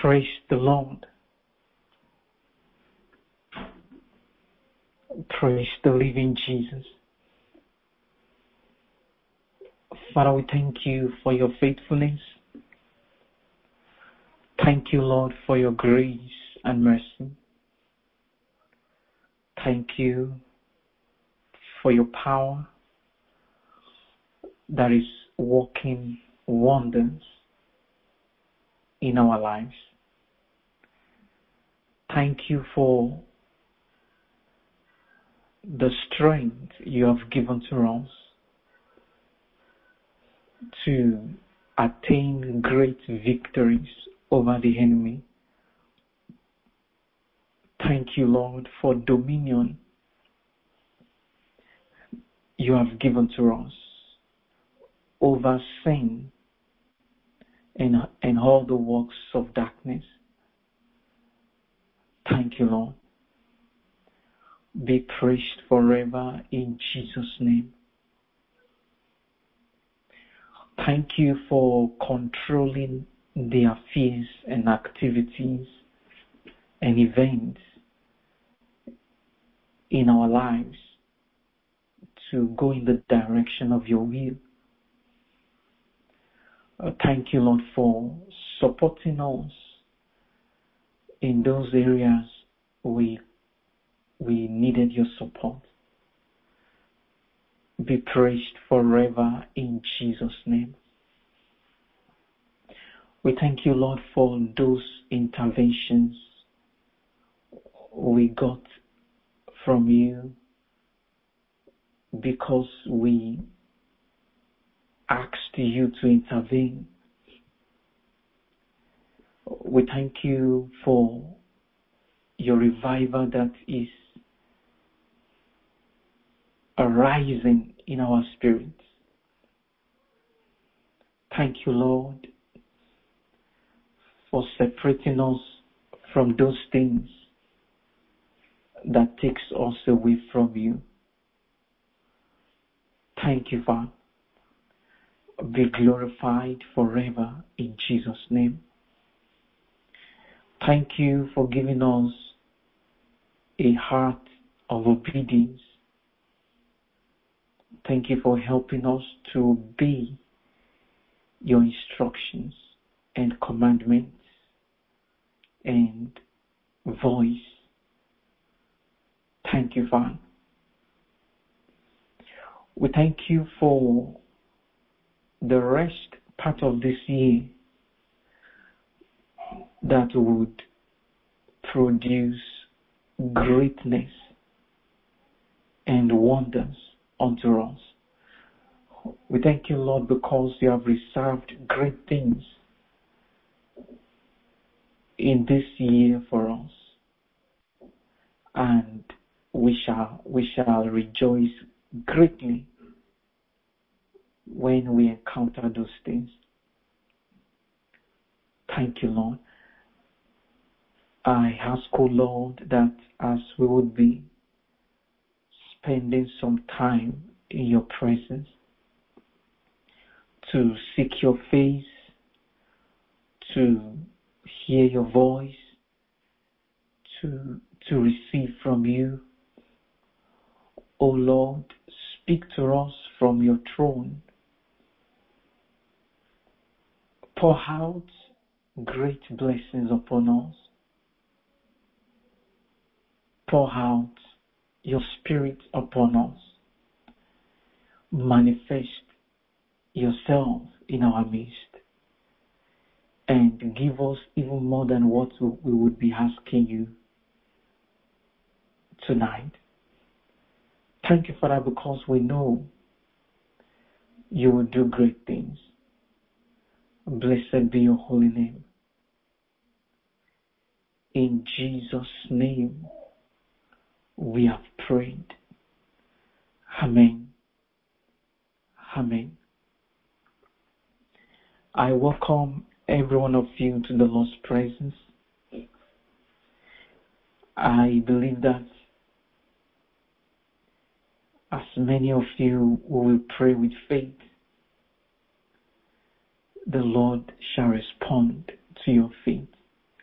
Praise the Lord. Praise the living Jesus. Father, we thank you for your faithfulness. Thank you, Lord, for your grace and mercy. Thank you for your power that is working wonders in our lives. Thank you for the strength you have given to us to attain great victories over the enemy. Thank you, Lord, for dominion you have given to us over sin and all the works of darkness. Thank you, Lord. Be praised forever in Jesus' name. Thank you for controlling the affairs and activities and events in our lives to go in the direction of your will. Thank you, Lord, for supporting us in those areas we needed your support. Be praised forever in Jesus' name. We thank you, Lord, for those interventions we got from you because we asked you to intervene. We thank you for your revival that is arising in our spirits. Thank you, Lord, for separating us from those things that takes us away from you. Thank you, Father. Be glorified forever in Jesus' name. Thank you for giving us a heart of obedience. Thank you for helping us to obey your instructions and commandments and voice. Thank you, Father. We thank you for the rest part of this year that would produce greatness and wonders unto us. We thank you, Lord, because you have reserved great things in this year for us, and we shall rejoice greatly when we encounter those things. Thank you, Lord. I ask, O Lord, that as we would be spending some time in your presence to seek your face, to hear your voice, to receive from you, O Lord, speak to us from your throne. Pour out great blessings upon us. Pour out your spirit upon us. Manifest yourself in our midst and give us even more than what we would be asking you tonight. Thank you, Father, because we know you will do great things. Blessed be your holy name. In Jesus' name we have prayed. Amen. Amen. I welcome every one of you to the Lord's presence. I believe that as many of you who will pray with faith, the Lord shall respond to your faith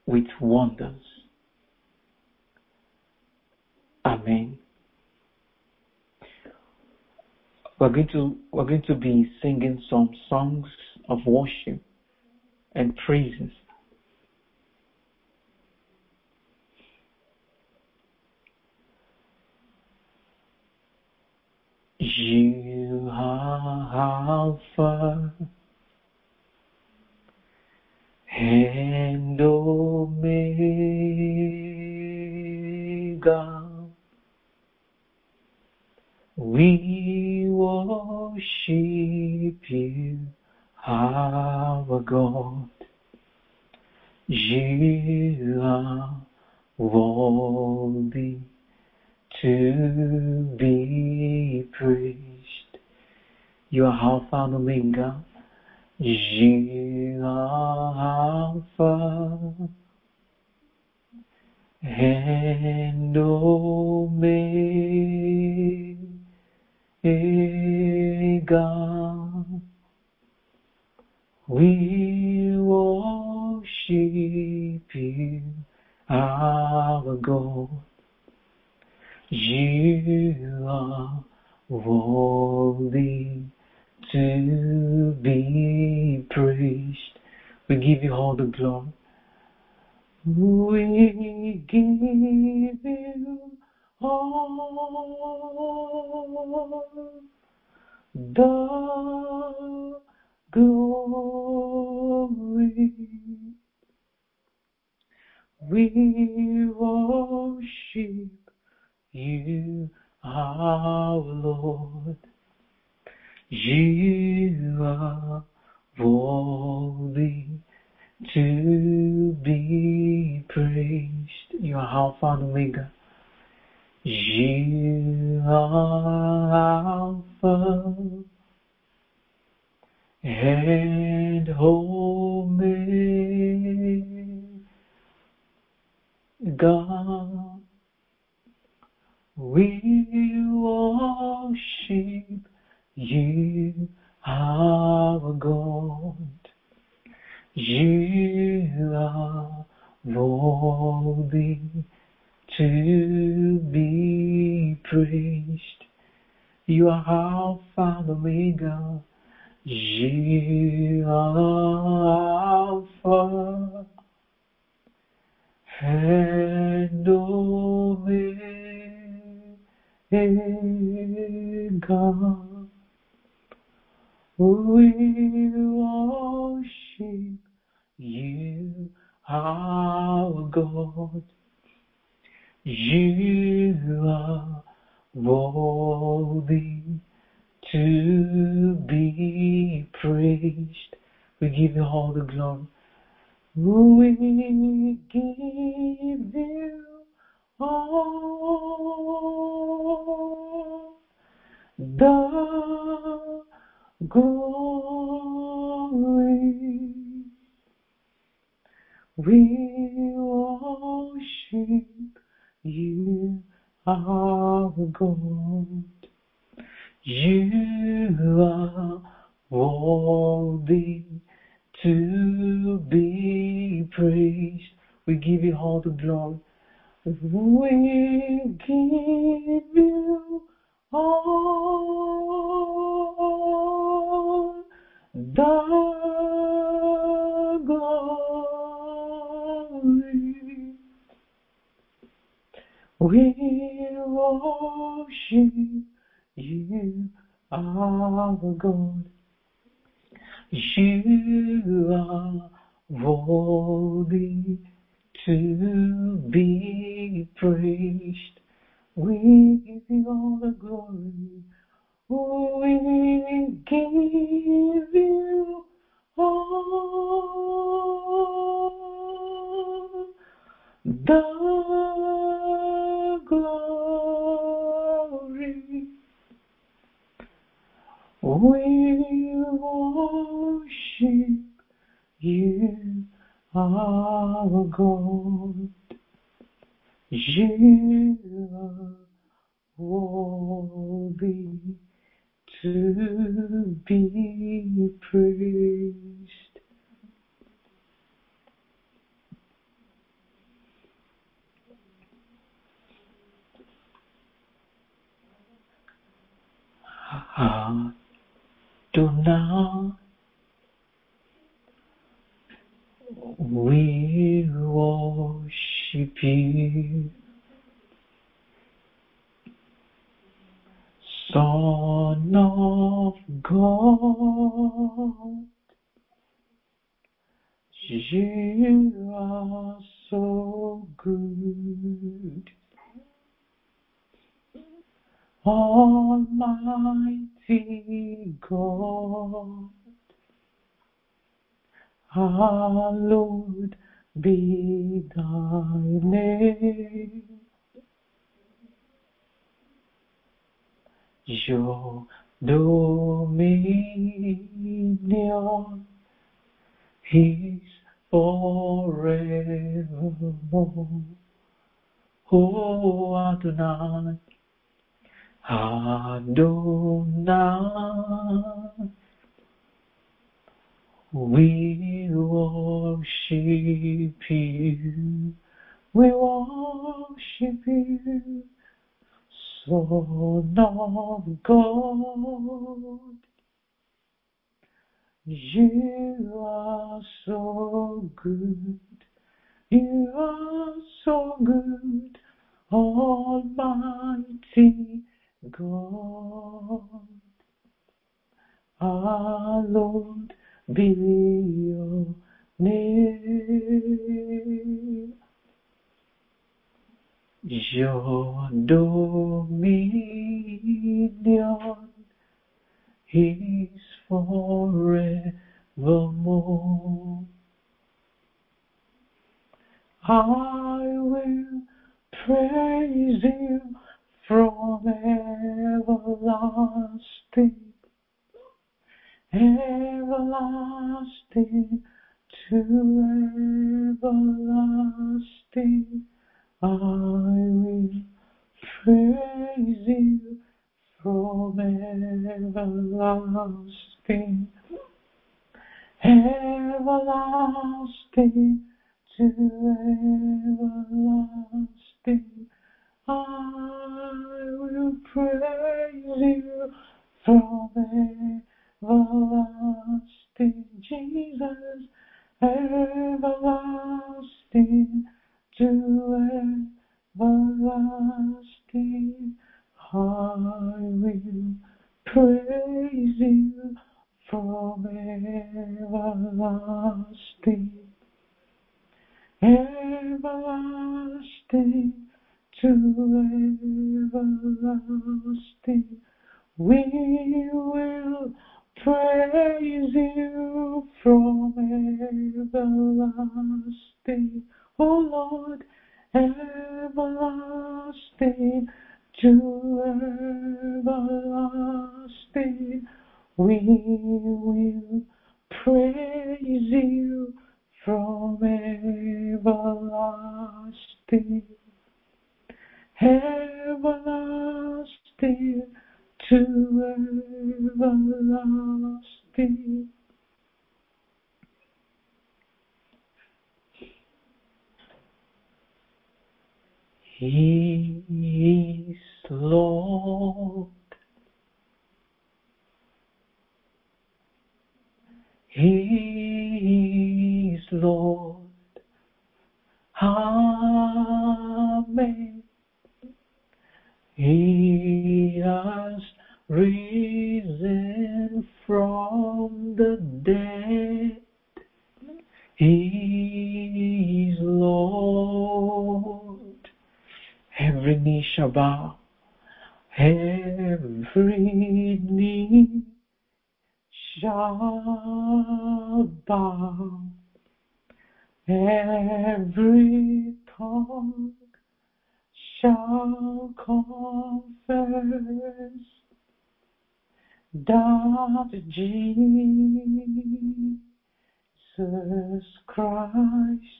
with wonders. Amen. We're going to be singing some songs of worship and praises. You are Alpha and Omega. We worship you, our God. You are worthy to be praised. You are Alpha and Omega. You are Alpha and Omega. We worship you, our God. You are worthy to be praised. We give you all the glory. We give you all the glory. We worship you, our Lord. You are worthy to be praised. You are Alpha and Omega. You are Alpha and Omega. We worship you, our God. You are worthy to be praised. You are Alpha and Omega. You are Alpha and Omega. We worship you, our God. You are worthy to be praised. We give you all the glory. We give you all the glory. We worship you, our God. You are worthy to be praised. We give you all the glory. We give you all the glory. We worship you, our God. You are worthy to be praised. We give you all the glory. We give you all the glory. We worship you, our God. You are worthy to be praised. Adonai, we worship you. Son of God, you are so good. Almighty God, hallowed be thy name. Your dominion is forevermore. Oh Adonai, Adonai, we worship you, we worship you, Son of God. You are so good, you are so good, Almighty God. Hallowed be your name. Your dominion is forevermore. I will praise you from everlasting to everlasting. I will praise you from everlasting to everlasting. I will praise you from everlasting, Jesus, everlasting to everlasting. I will praise you from everlasting to everlasting. We will praise you from everlasting, oh Lord, everlasting to everlasting. We will praise you from everlasting to everlasting. He is Lord. He is Lord. Amen. He has risen from the dead. He is Lord. Every knee shall bow. Every knee shall bow. Every tongue shall confess that Jesus Christ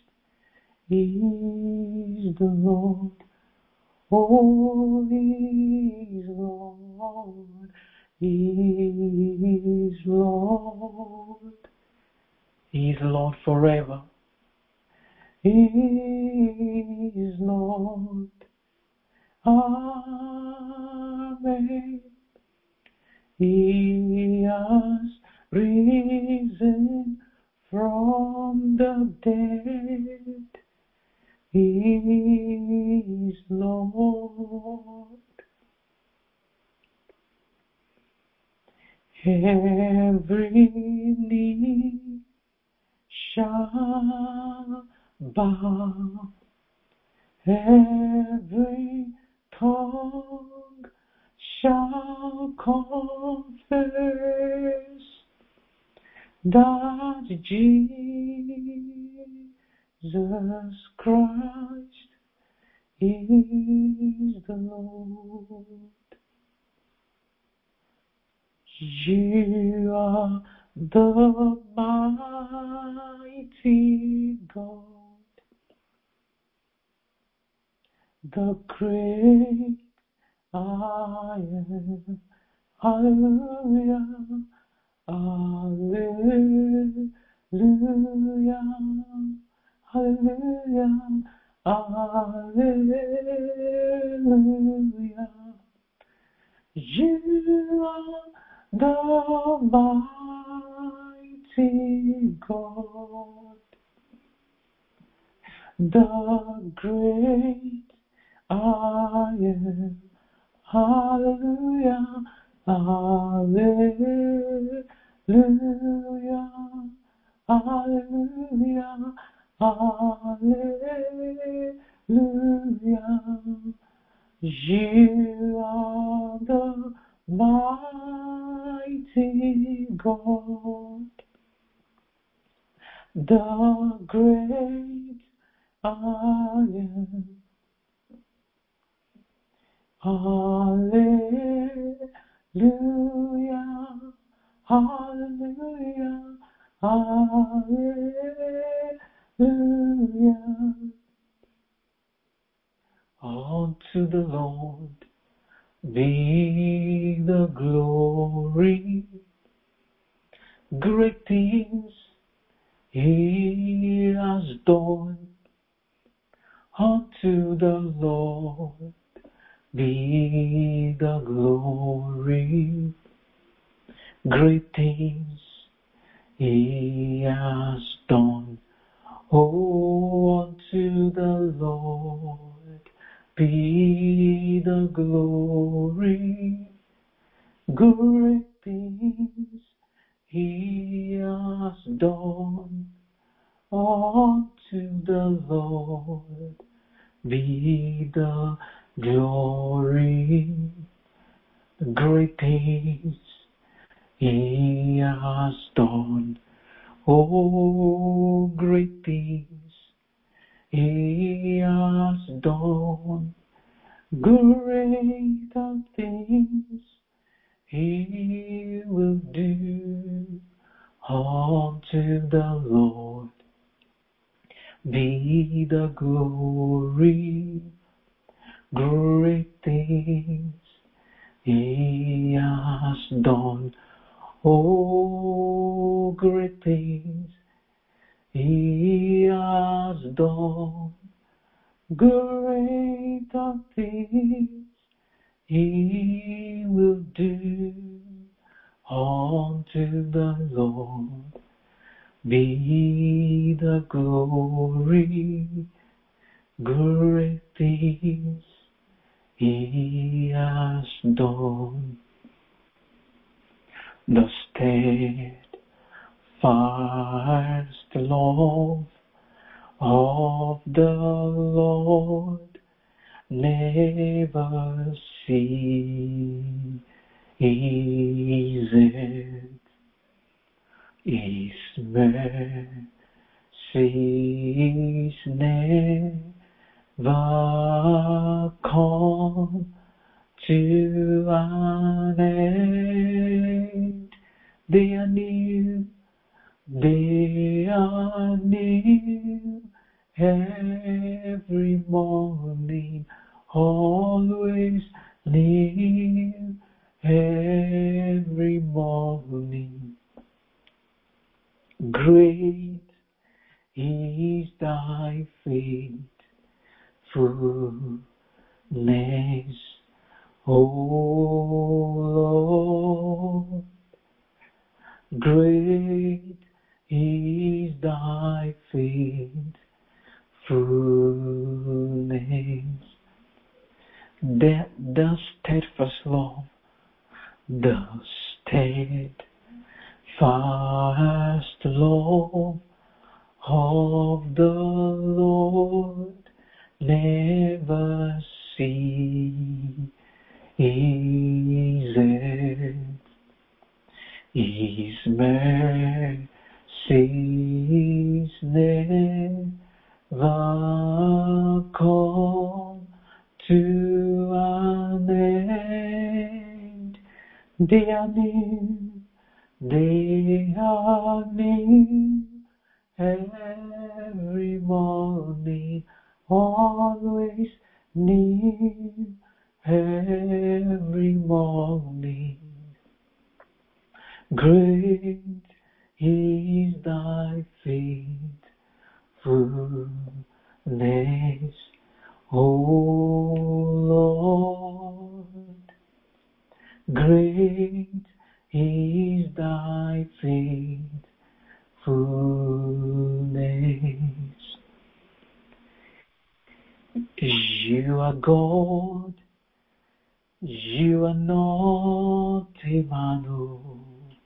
is the Lord. Oh, He is Lord. He is Lord. He is Lord forever. He is Lord. Amen. He has risen from the dead, He is Lord. Every knee shall bow, every tongue shall confess that Jesus Christ is the Lord. You are the mighty God, the great I am. Hallelujah, hallelujah, hallelujah, hallelujah. You are the mighty God, the great I am. Hallelujah, hallelujah, hallelujah, hallelujah. You are the mighty God, the great I am. Hallelujah, hallelujah, hallelujah. Unto the Lord be the glory, great things He has done. Unto the Lord be the glory, great things He has done. Oh, unto the Lord be the glory, great things He has done. Unto the Lord be the glory, great things He has done. Oh, great things He has done. Greater things He will do. Unto the Lord be the glory, great things He has done. Oh, great things He has done. Greater things He will do. Unto the Lord be the glory, great things He has done. The steadfast love of the Lord never ceases. His mercies never come to an end. They are new every morning, always new every morning. Great is thy faithfulness, O Lord. Great Great is thy faithfulness. The steadfast love, the steadfast love of the Lord never ceases. His mercies never come to an end. They are new every morning, always new every morning. Great is thy faithfulness, O Lord. Great is thy faithfulness. You are God, you are not Emmanuel.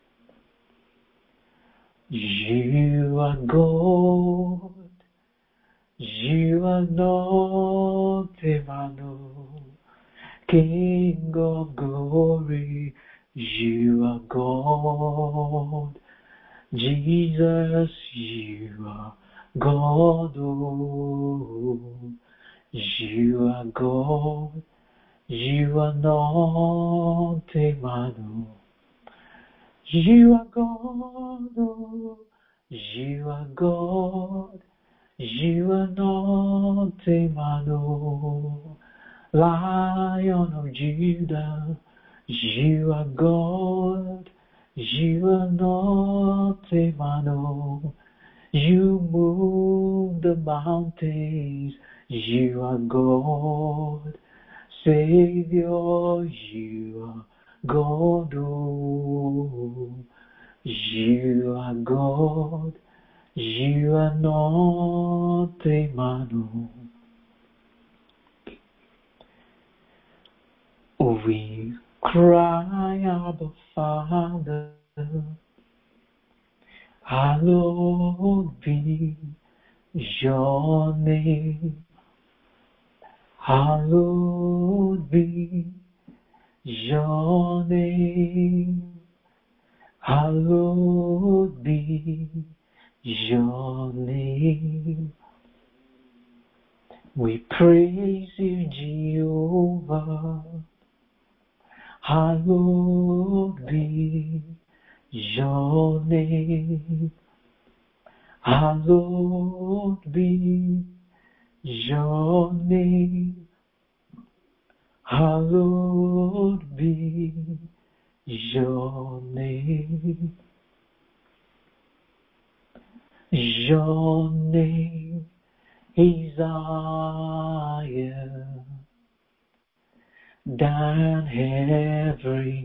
You are God, you are not Emmanuel. King of glory, you are God. Jesus, you are God. Oh, you are God, you are not Emmanuel. You are God, oh, you are God, you are not Emmanuel. Lion of Judah, you are God, you are not Emmanuel. You move the mountains, you are God. Savior, you are God, oh, you are God, you are not Emmanuel. We cry, Abba Father, hallowed be your name, hallowed be your name, hallowed be your name. We praise you, Jehovah, hallowed be your name, hallowed be your name, hallowed be your name. Your name is higher than every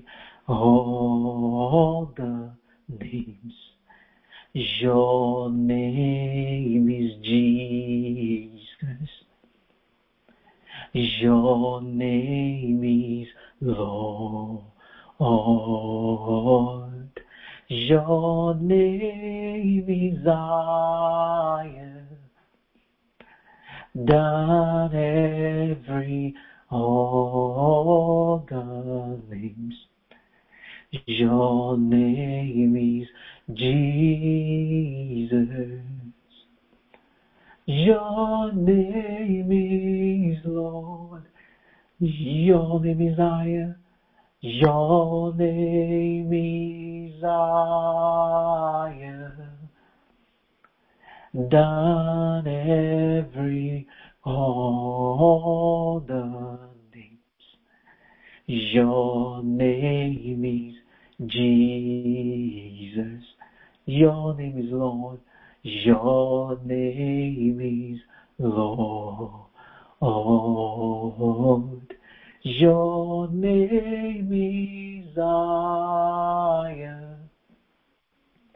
other names. Your name is Jesus. Your name is Lord. Your name is higher than every other names. Your name is Jesus. Your name is Lord. Your name is higher. Your name is higher than every other names. Your name is Jesus. Your name is Lord. Your name is Lord. Your name is higher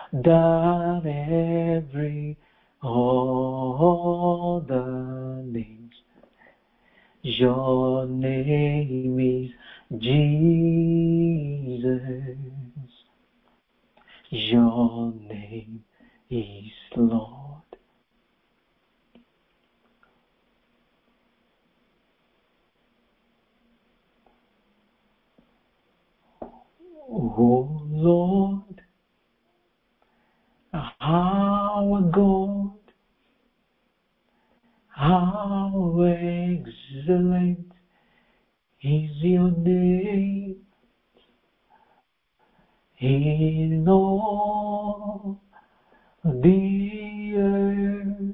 than every other name. Your name is Jesus. Your name is Lord. Oh Lord, our God, how excellent is your name in all the earth.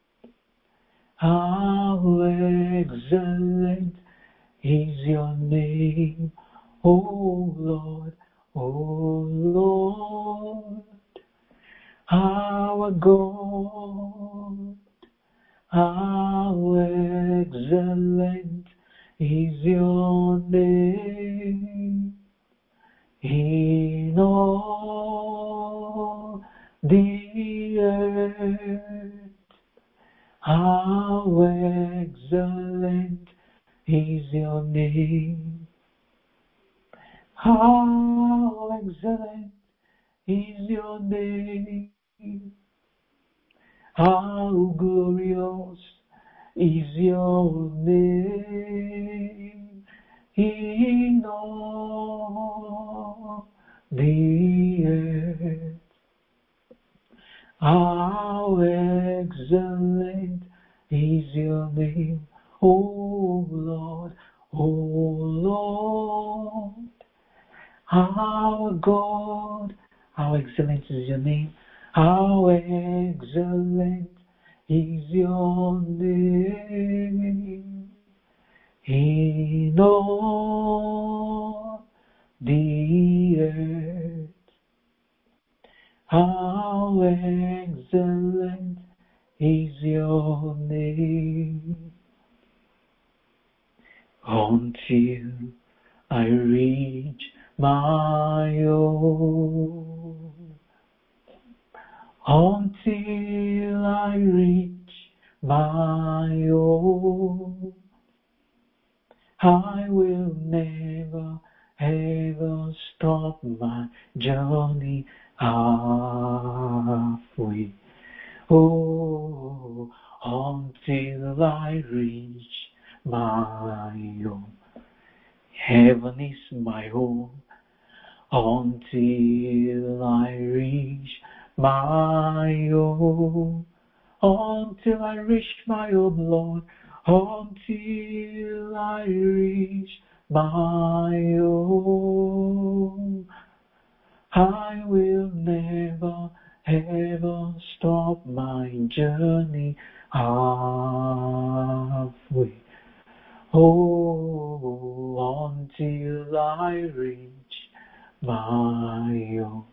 How excellent is your name, O Lord, O Lord, our God. How excellent is your name in all the earth. How excellent is your name. How excellent is your name. How glorious is your name in all the earth. How excellent is your name, O Lord, O Lord, our God. How excellent is your name, how excellent is your name in all the earth. How excellent is your name. Until I reach my own. Until I reach my own. I will never ever stop my journey halfway. Oh, until I reach my own. Heaven is my home. Until I reach my own. Until I reach my own, Lord. Until I reach my own. I will never ever stop my journey halfway. Oh, until I reach my own.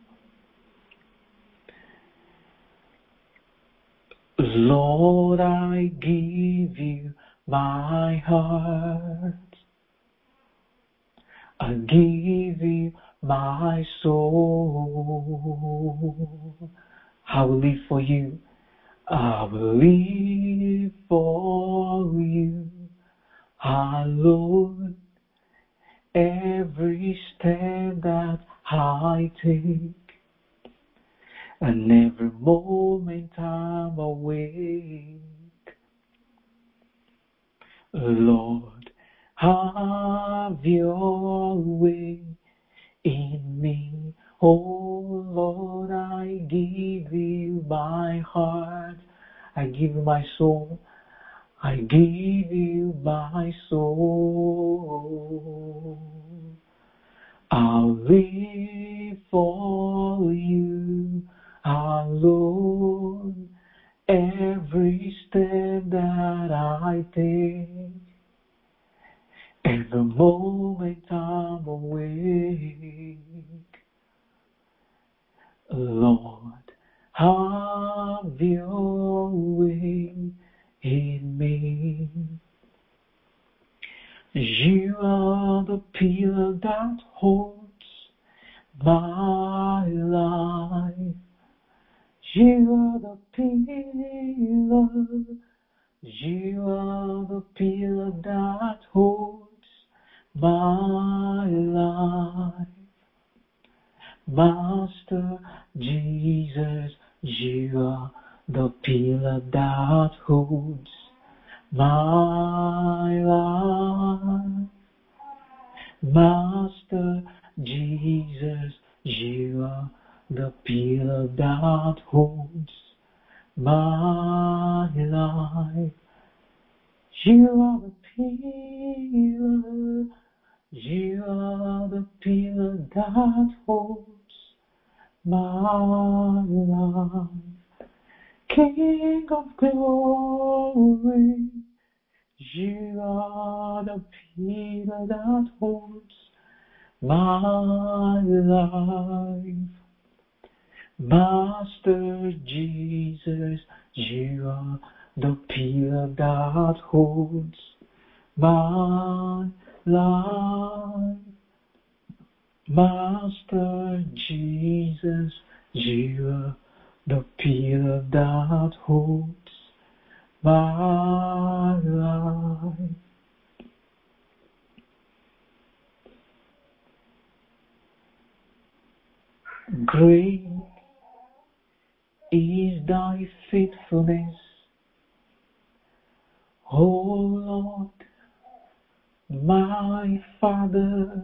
Lord, I give you my heart. I give you my soul. I will live for you. I will live for you alone. Every step that I take, and every moment I'm awake, Lord, have your way in me. Oh Lord, I give you my heart, I give you my soul, I give you my soul. I'll live for you alone. Every step that I take, every moment I'm awake, Lord, have your way in me. You are the pillar that holds my life. You are the pillar. You are the pillar that holds my life. Master Jesus, you are the pillar that holds my life. Master Jesus, you are the pillar that holds my life. You are the pillar, you are the pillar that holds my life. King of glory, you are the pillar that holds my life. Master Jesus, you are the pillar that holds my life. Master Jesus, you are the pillar that holds my life. Great is thy faithfulness, O Lord, my Father.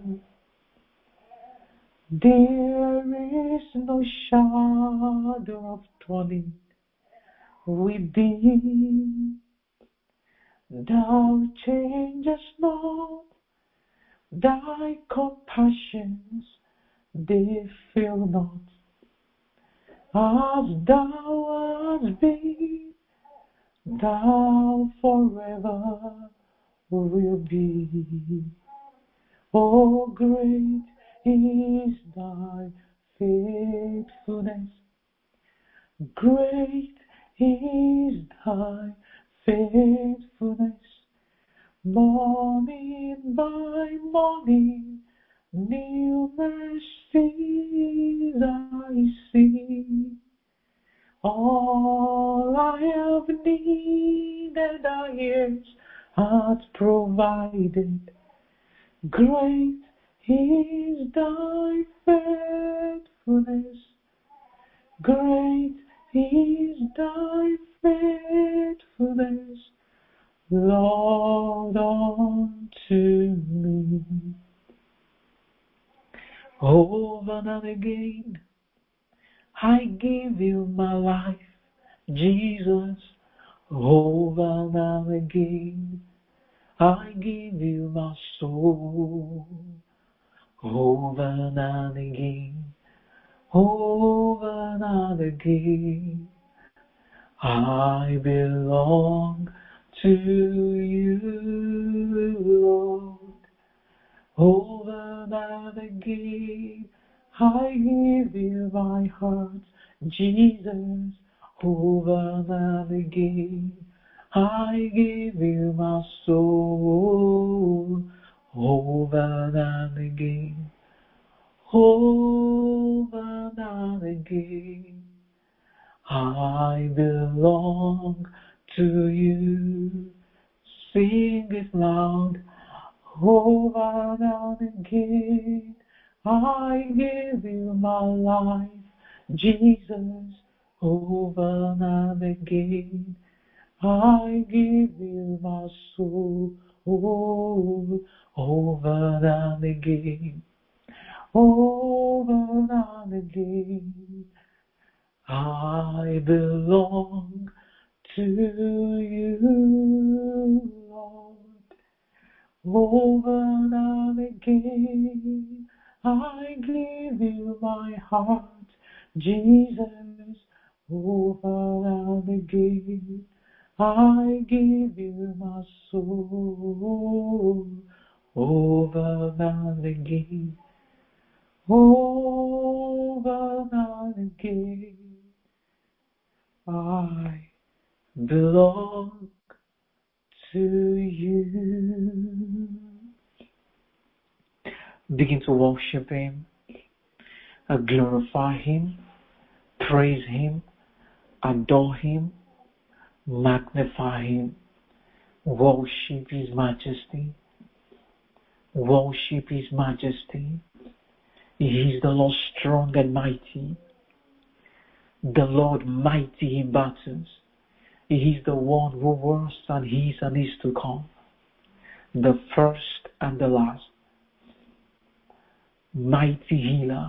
There is no shadow of turning with thee. Thou changest not, thy compassions, they fail not. As thou hast been, thou forever will be. Oh, great is thy faithfulness. Great is thy faithfulness. Morning by morning, new mercies I see. All I have needed thy ears hath provided. Great is thy faithfulness. Great is thy faithfulness, Lord, unto me. Over and again, I give you my life, Jesus. Over and again, I give you my soul. Over and again, over and again, I belong to you, Lord. Over and again, I give you my heart, Jesus. Over and again, I give you my soul. Over and again, over and again, I belong to you. Sing it loud. Over and again, I give you my life, Jesus. Over and again, I give you my soul. Over and again, over and again, I belong to you, Lord. Over and again, I give you my heart, Jesus. Over and again, I give you my soul. Over and again, over and again, I belong to you. Begin to worship Him, glorify Him, praise Him, adore Him, magnify Him, worship His majesty, worship His majesty. He is the Lord strong and mighty, the Lord mighty in battles. He is the one who was and is to come, the first and the last. Mighty healer,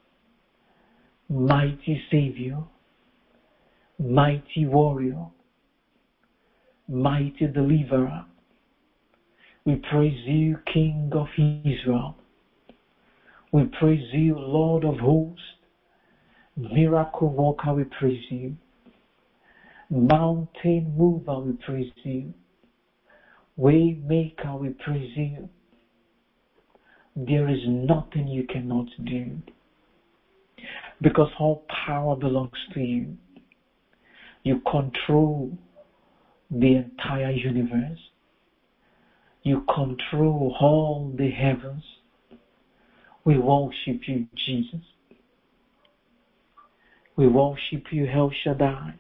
mighty savior, mighty warrior, mighty deliverer. We praise you, King of Israel. We praise you, Lord of hosts. Miracle worker, we praise you. Mountain mover, we praise you. Way maker, we praise you. There is nothing you cannot do, because all power belongs to you. You control the entire universe. You control all the heavens. We worship you, Jesus. We worship you, El Shaddai.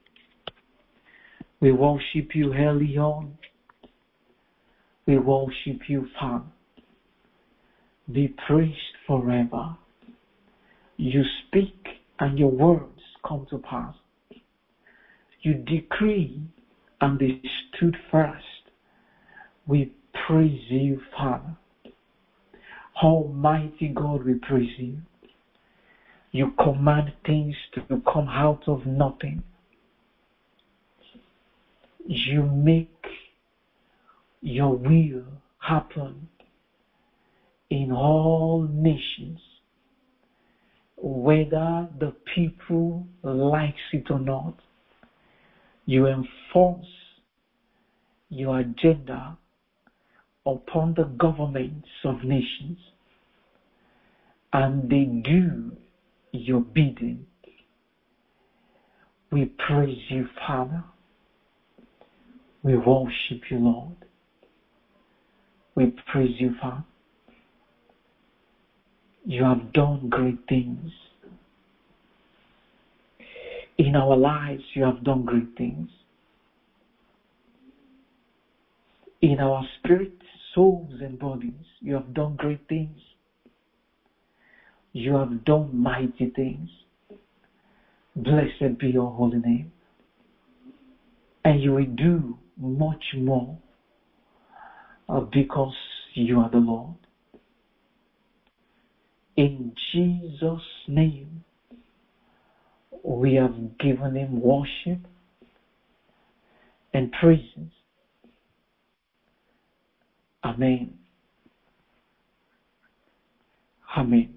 We worship you, Elyon. We worship you, Father. Be praised forever. You speak and your words come to pass. You decree and they stood fast. We praise you, Father. Almighty God, we praise you. You command things to come out of nothing. You make your will happen in all nations, whether the people likes it or not. You enforce your agenda upon the governments of nations, and they do your bidding. We praise you, Father. We worship you, Lord. We praise you, Father. You have done great things. In our lives, you have done great things. In our spirit, souls, and bodies, you have done great things. You have done mighty things. Blessed be your holy name. And you will do much more because you are the Lord. In Jesus' name, we have given him worship and praises. Amen. Amen.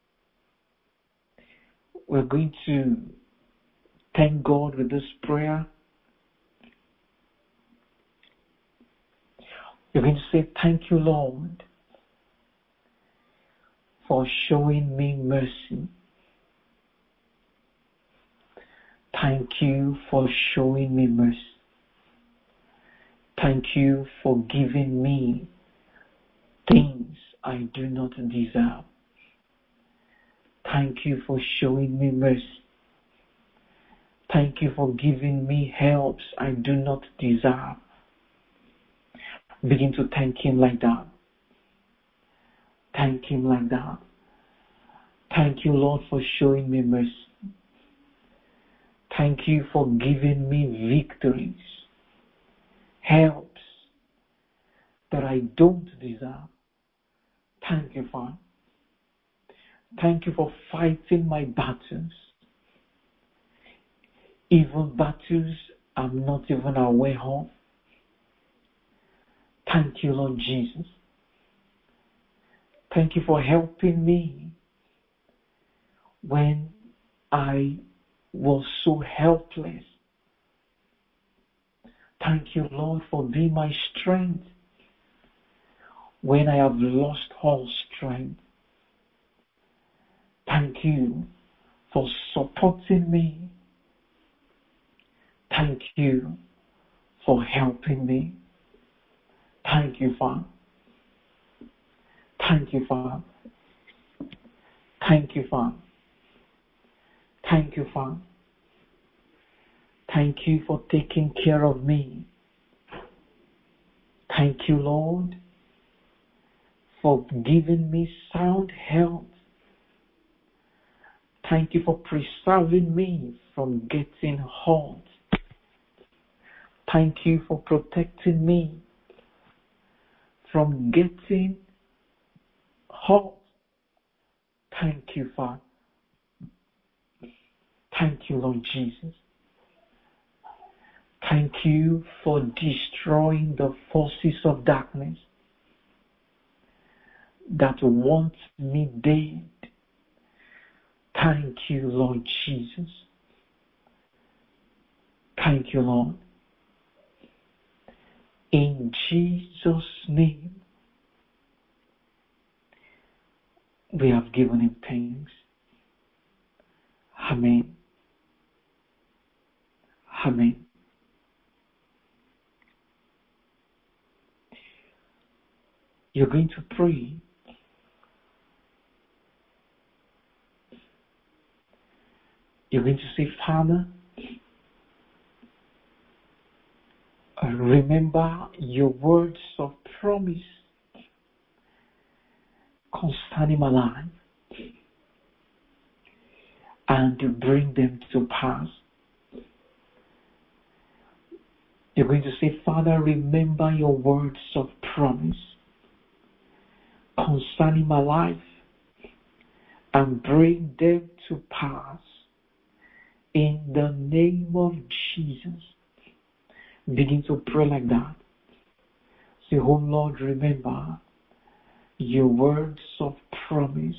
We're going to thank God with this prayer. You're going to say, thank you, Lord, for showing me mercy. Thank you for showing me mercy. Thank you for giving me things I do not deserve. Thank you for showing me mercy. Thank you for giving me helps I do not deserve. Begin to thank him like that. Thank him like that. Thank you, Lord, for showing me mercy. Thank you for giving me victories, helps that I don't deserve. Thank you, Father. Thank you for fighting my battles, even battles I'm not even aware of. Thank you, Lord Jesus. Thank you for helping me when I was so helpless. Thank you, Lord, for being my strength when I have lost all strength. Thank you for supporting me. Thank you for helping me. Thank you, Father. Thank you, Father. Thank you, Father. Thank you, Father. Thank you for taking care of me. Thank you, Lord, for giving me sound health. Thank you for preserving me from getting hurt. Thank you for protecting me from getting hurt. Thank you, Father. Thank you, Lord Jesus. Thank you for destroying the forces of darkness that want me dead. Thank you, Lord Jesus. Thank you, Lord. In Jesus' name, we have given him thanks. Amen. Amen. You're going to pray. You're going to say, Father, remember your words of promise concerning my life and bring them to pass. You're going to say, Father, remember your words of promise concerning my life and bring them to pass in the name of Jesus. Begin to pray like that. Say, oh Lord, remember your words of promise.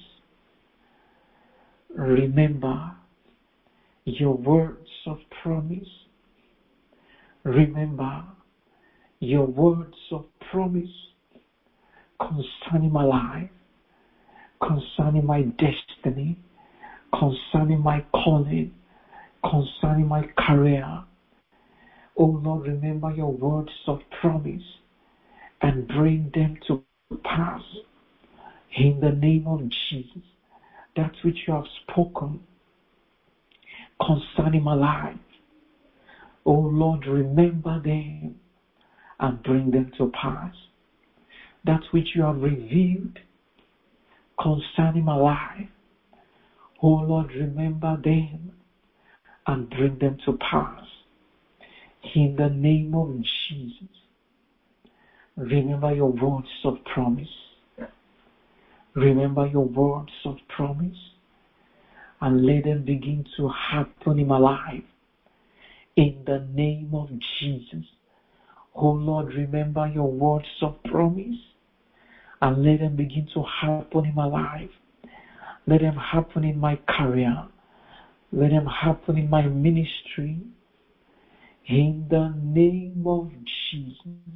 Remember your words of promise. Remember your words of promise concerning my life, concerning my destiny, concerning my calling, concerning my career. Oh Lord, remember your words of promise and bring them to pass in the name of Jesus. That which you have spoken concerning my life. Oh Lord, remember them and bring them to pass. That which you have revealed concerning my life. Oh Lord, remember them and bring them to pass. In the name of Jesus. Remember your words of promise. Remember your words of promise. And let them begin to happen in my life. In the name of Jesus. Oh Lord, remember your words of promise. And let them begin to happen in my life. Let them happen in my career. Let them happen in my ministry. In the name of Jesus.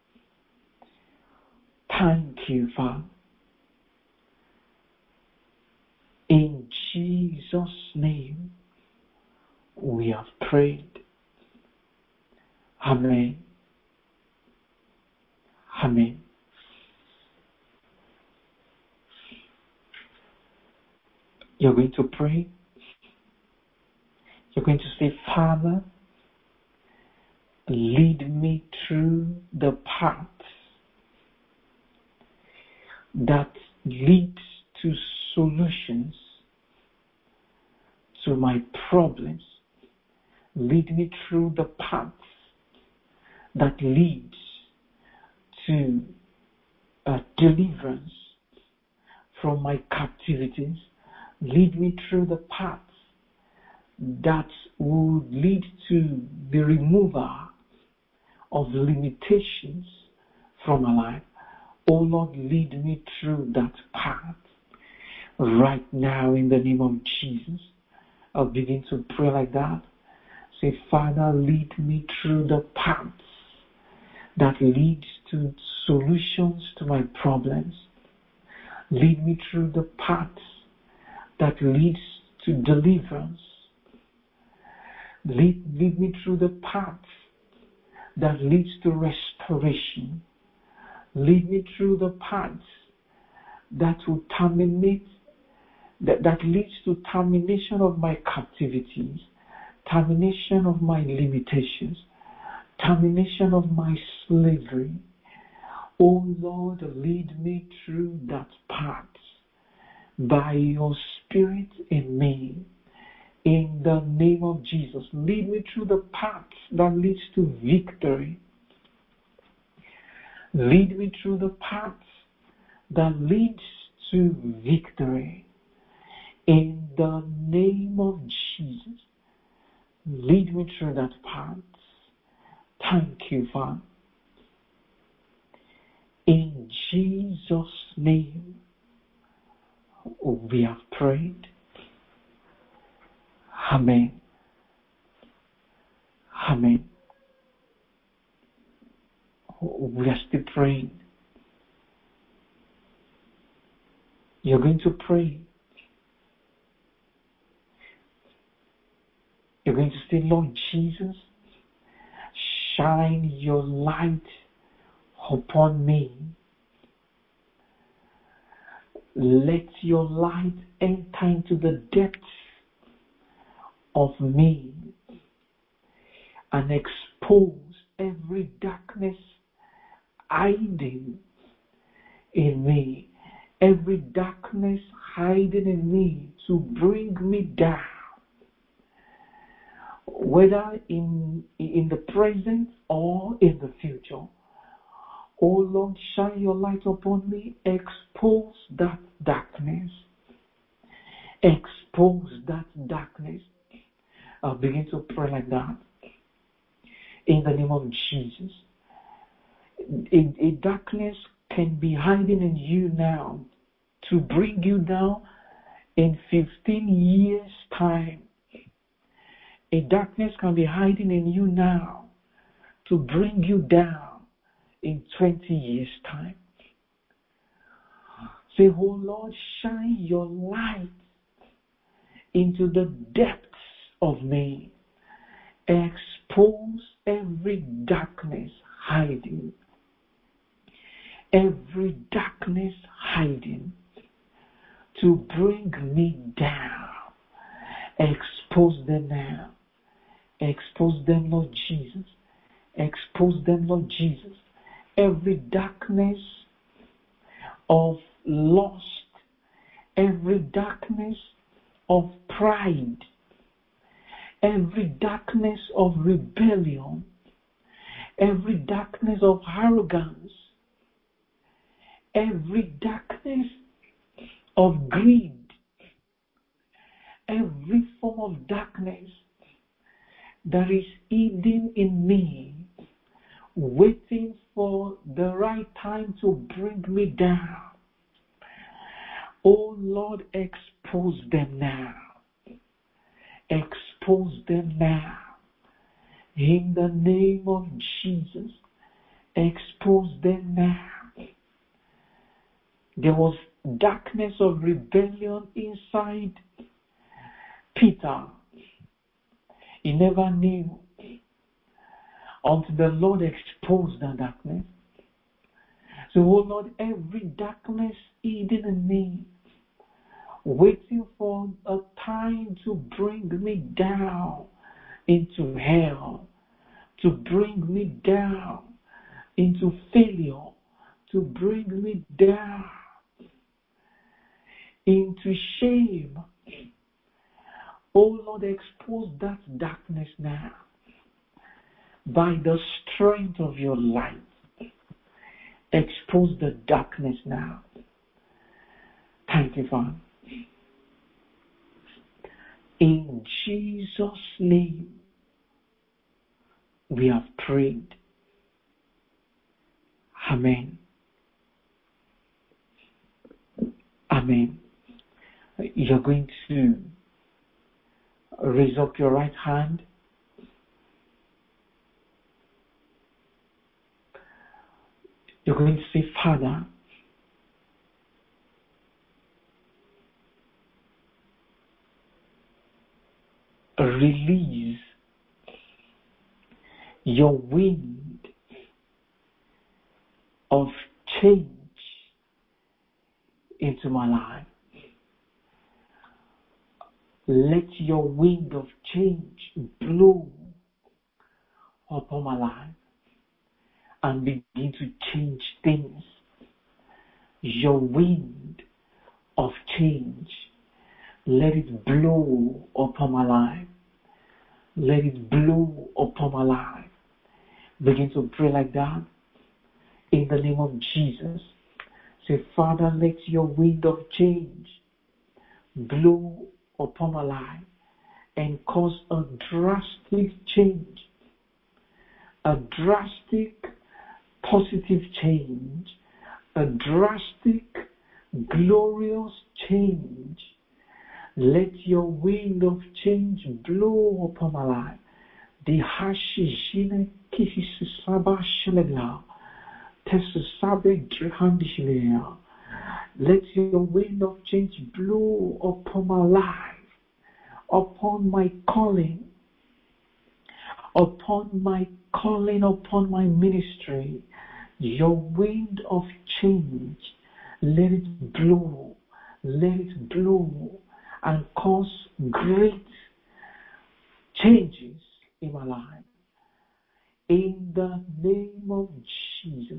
Thank you, Father. In Jesus' name, we have prayed. Amen. Amen. You're going to pray. You're going to say, Father, lead me through the path that leads to solutions to my problems. Lead me through the path that leads to deliverance from my captivities. Lead me through the path that would lead to the removal of limitations from my life. Oh Lord, lead me through that path right now in the name of Jesus. I'll begin to pray like that. Say, Father, lead me through the paths that leads to solutions to my problems. Lead me through the paths that leads to deliverance. Lead me through the path that leads to restoration. Lead me through the paths that will terminate, that leads to termination of my captivities. termination of my limitations, termination of my slavery. Oh Lord, lead me through that path by your Spirit in me. In the name of Jesus, lead me through the path that leads to victory. Lead me through the path that leads to victory. In the name of Jesus, lead me through that path. Thank you, Father. In Jesus' name, we have prayed. Amen. Amen. We are still praying. You're going to pray. You're going to say, Lord Jesus, shine your light upon me. Let your light enter into the depths of me and expose every darkness hiding in me, every darkness hiding in me to bring me down, whether in the present or in the future. Oh Lord, shine your light upon me, expose that darkness. Expose that darkness. I'll begin to pray like that. In the name of Jesus. A darkness can be hiding in you now to bring you down in 15 years' time. A darkness can be hiding in you now to bring you down in 20 years' time. Say, oh Lord, shine your light into the depths of me. Expose every darkness hiding. Every darkness hiding to bring me down. Expose them now. Expose them, Lord Jesus. Expose them, Lord Jesus. Every darkness of lust, every darkness of pride, every darkness of rebellion, every darkness of arrogance, every darkness of greed, every form of darkness that is hidden in me, waiting for the right time to bring me down. Oh Lord, expose them now. Expose them now. In the name of Jesus, expose them now. There was darkness of rebellion inside Peter. He never knew until the Lord exposed that darkness. So, oh Lord, every darkness hidden in me, waiting for a time to bring me down into hell, to bring me down into failure, to bring me down into shame. Oh Lord, expose that darkness now by the strength of your light. Expose the darkness now. Thank you, Father. In Jesus' name, we have prayed. Amen. Amen. You're going to raise up your right hand. You're going to say, Father, release your wind of change into my life. Let your wind of change blow upon my life and begin to change things. Your wind of change, let it blow upon my life. Let it blow upon my life. Begin to pray like that. In the name of Jesus. Say, Father, let your wind of change blow upon my life and cause a drastic change. A drastic positive change. A drastic glorious change. Let your wind of change blow upon my life. The hashishine kisisaba shelega. Tesusabe drihandishilea. Let your wind of change blow upon my life, upon my calling, upon my ministry. Your wind of change, let it blow and cause great changes in my life. In the name of Jesus.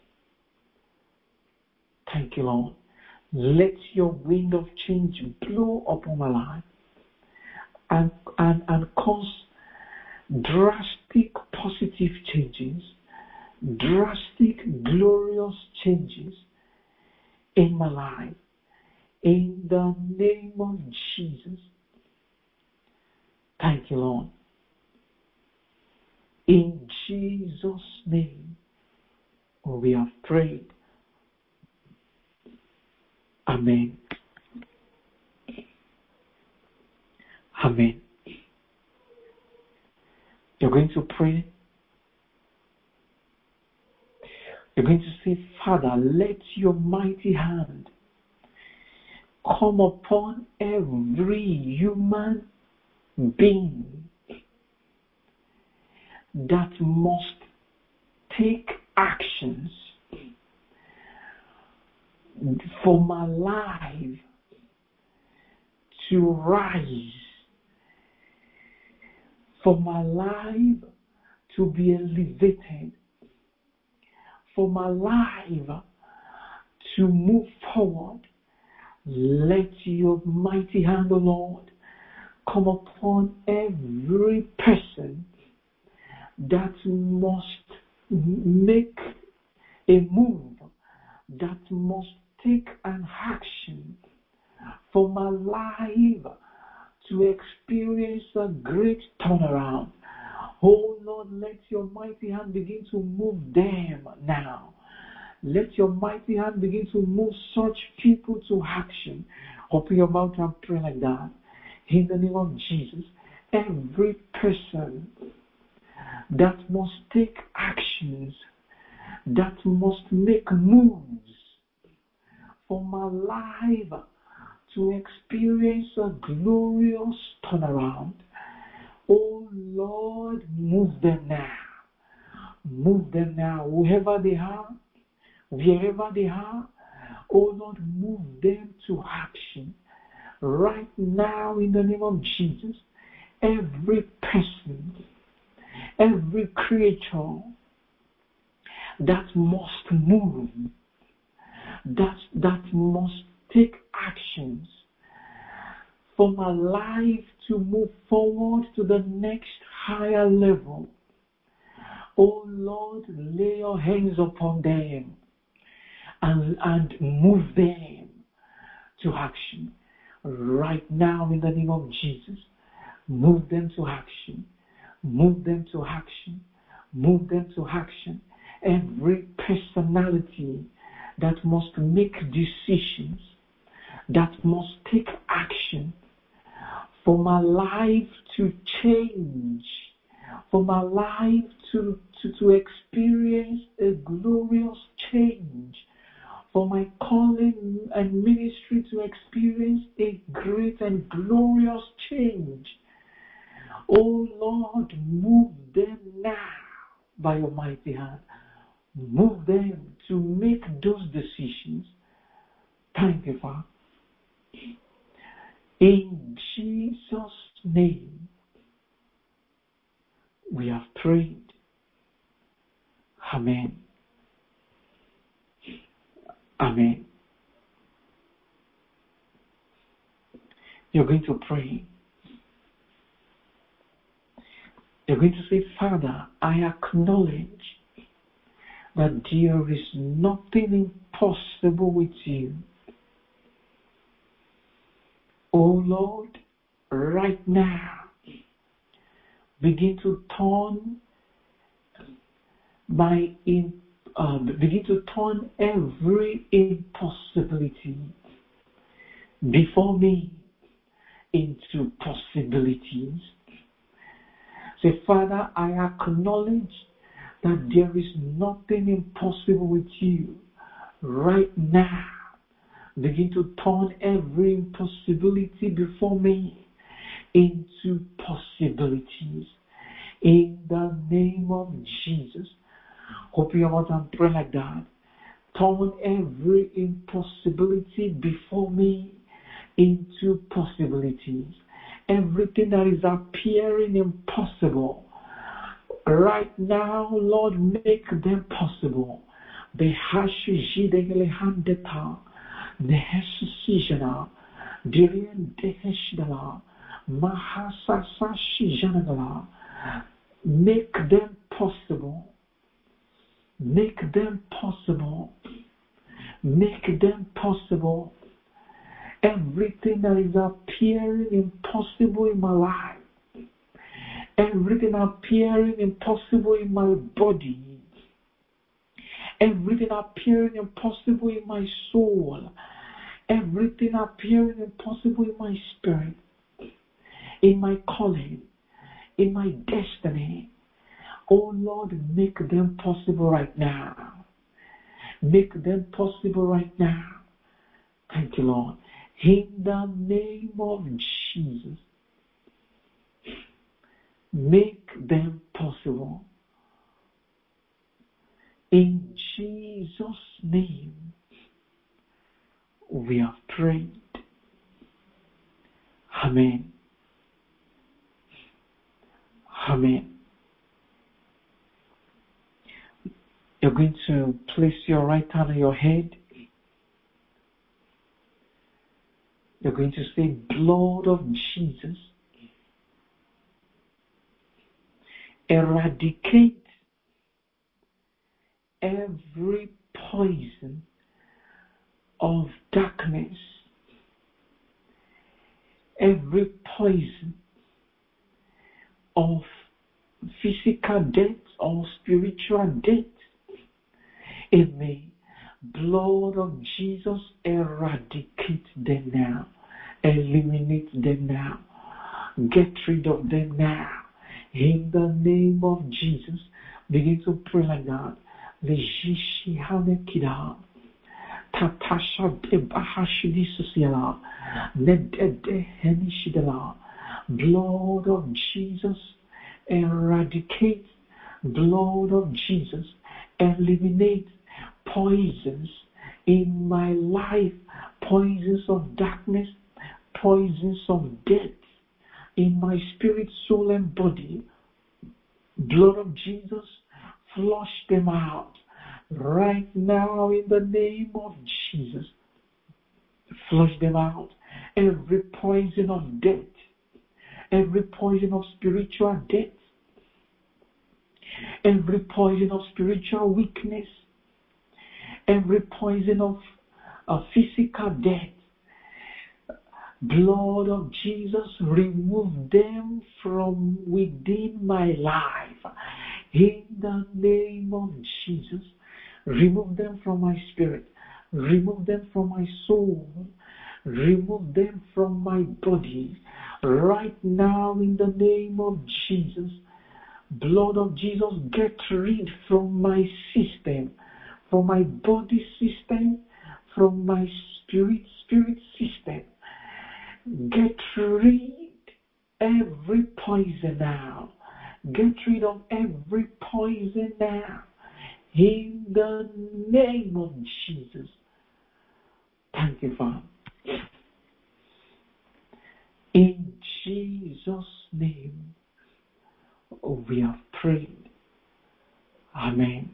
Thank you, Lord. Let your wind of change blow upon my life and cause drastic positive changes, drastic glorious changes in my life. In the name of Jesus. Thank you, Lord. In Jesus' name, we have prayed. Amen. Amen. You're going to pray. You're going to say, Father, let your mighty hand come upon every human being that must take actions for my life to rise, for my life to be elevated, for my life to move forward. Let your mighty hand, O Lord, come upon every person that must make a move, that must take an action for my life to experience a great turnaround. Oh Lord, let your mighty hand begin to move them now. Let your mighty hand begin to move such people to action. Open your mouth and pray like that. In the name of Jesus, every person that must take actions, that must make moves for my life to experience a glorious turnaround. Oh Lord, move them now. Move them now. Whoever they are, wherever they are, oh Lord, move them to action. Right now, in the name of Jesus, every person, every creature that must move, that must take actions for my life to move forward to the next higher level. Oh Lord, lay your hands upon them and move them to action. Right now, in the name of Jesus, move them to action. Move them to action. Move them to action. Every personality that must make decisions, that must take action for my life to change, for my life to experience a glorious change, for my calling and ministry to experience a great and glorious change. Oh Lord, move them now by your mighty hand. Move them to make those decisions. Thank you, Father. In Jesus' name, we have prayed. Amen. Amen. You're going to pray. You're going to say, Father, I acknowledge that there is nothing impossible with you. Oh Lord, right now, begin to turn every impossibility before me into possibilities. Say, Father, I acknowledge that there is nothing impossible with you. Right now, begin to turn every impossibility before me into possibilities. In the name of Jesus. Open your mouth and pray like that. Turn every impossibility before me into possibilities. Everything that is appearing impossible, right now, Lord, make them possible. The hashijidele handeta, the hesijana, dirian de heshdala, mahasasashi janagala. Make them possible. Make them possible. Make them possible. Everything that is appearing impossible in my life, everything appearing impossible in my body, everything appearing impossible in my soul, everything appearing impossible in my spirit, in my calling, in my destiny. Oh Lord, make them possible right now. Make them possible right now. Thank you, Lord. In the name of Jesus, make them possible. In Jesus' name, we have prayed. Amen. Amen. You're going to place your right hand on your head. You're going to say, blood of Jesus, eradicate every poison of darkness, every poison of physical death or spiritual death in me. Blood of Jesus, eradicate them now. Eliminate them now. Get rid of them now. In the name of Jesus, begin to pray like that. Blood of Jesus, eradicate. Blood of Jesus, eliminate poisons in my life, poisons of darkness, poisons of death in my spirit, soul, and body. Blood of Jesus, flush them out right now in the name of Jesus. Flush them out. Every poison of death, every poison of spiritual death, every poison of spiritual weakness, every poison of physical death. Blood of Jesus, remove them from within my life. In the name of Jesus, remove them from my spirit. Remove them from my soul. Remove them from my body. Right now, in the name of Jesus, blood of Jesus, get rid from my system, from my body system, from my spirit system. Get rid every poison now. Get rid of every poison now. In the name of Jesus. Thank you, Father. In Jesus' name, we have prayed. Amen.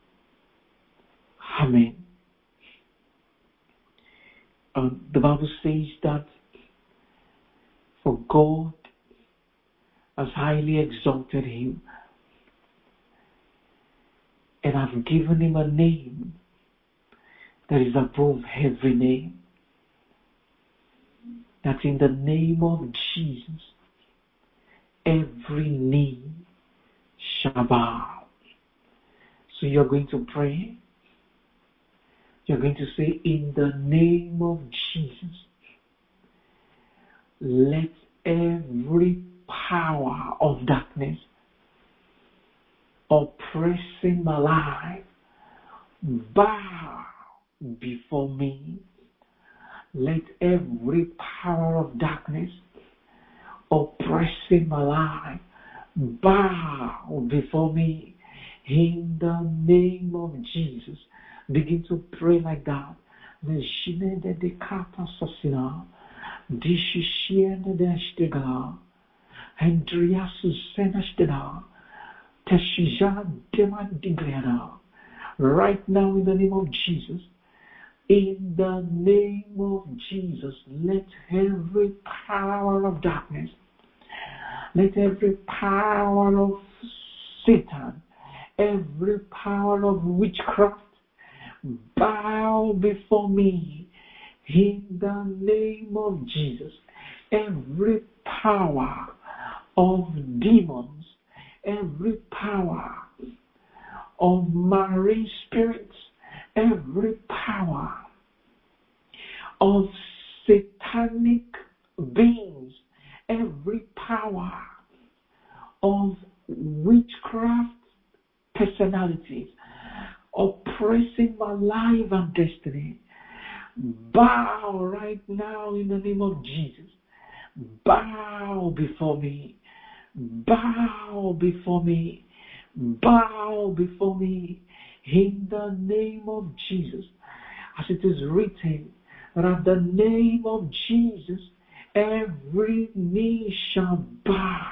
Amen. The Bible says that for God has highly exalted him and have given him a name that is above every name. That in the name of Jesus, every knee shall bow. So you're going to pray. You're going to say, in the name of Jesus, let every power of darkness oppressing my life bow before me. Let every power of darkness oppressing my life bow before me. In the name of Jesus, begin to pray like that. Right now, in the name of Jesus, in the name of Jesus, let every power of darkness, let every power of Satan, every power of witchcraft bow before me. In the name of Jesus, every power of demons, every power of marine spirits, every power of satanic beings, every power of witchcraft personalities oppressing my life and destiny, bow right now in the name of Jesus. Bow before me. Bow before me. Bow before me. In the name of Jesus. As it is written, that at the name of Jesus, every knee shall bow.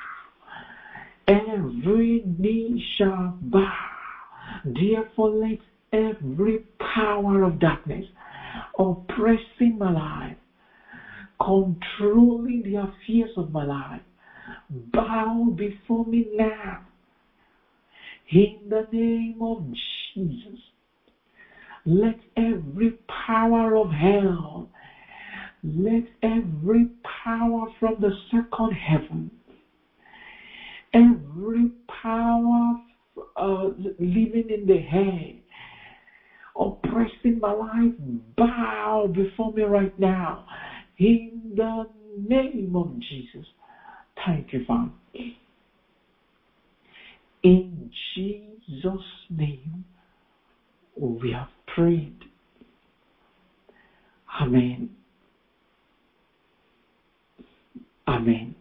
Every knee shall bow. Therefore, let every power of darkness oppressing my life, controlling the affairs of my life, bow before me now. In the name of Jesus, let every power of hell, let every power from the second heaven, every power living in the air, oppressing my life, bow before me right now. In the name of Jesus. Thank you, Father. In Jesus' name, we have prayed. Amen. Amen.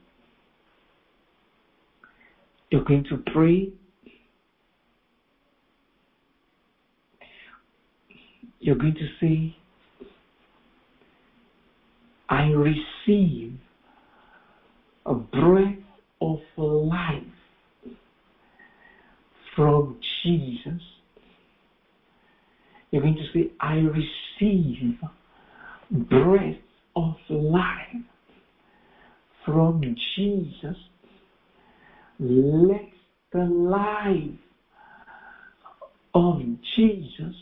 You're going to pray. You're going to say, I receive a breath of life from Jesus. You're going to say, I receive breath of life from Jesus. Let the life of Jesus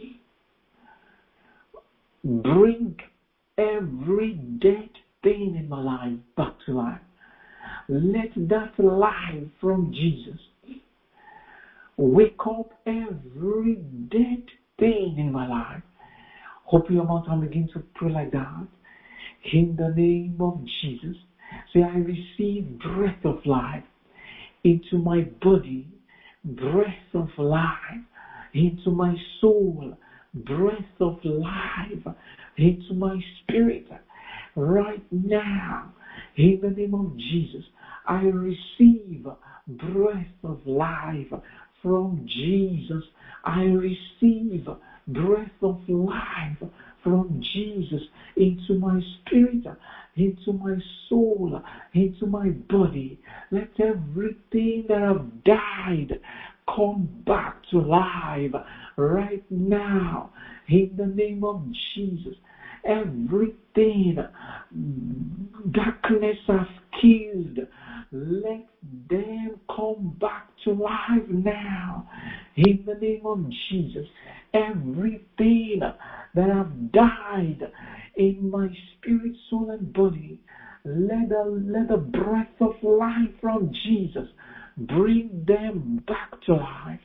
bring every dead thing in my life back to life. Let that life from Jesus wake up every dead thing in my life. Open your mouth and begin to pray like that. In the name of Jesus, say, I receive breath of life into my body, breath of life into my soul, breath of life into my spirit. Right now, in the name of Jesus, I receive breath of life from Jesus. I receive breath of life from Jesus into my spirit. into my soul, into my body. Let everything that have died come back to life right now in the name of Jesus. Everything darkness has killed, let them come back to life now in the name of Jesus. Everything that have died in my spirit, soul, and body, let the breath of life from Jesus bring them back to life.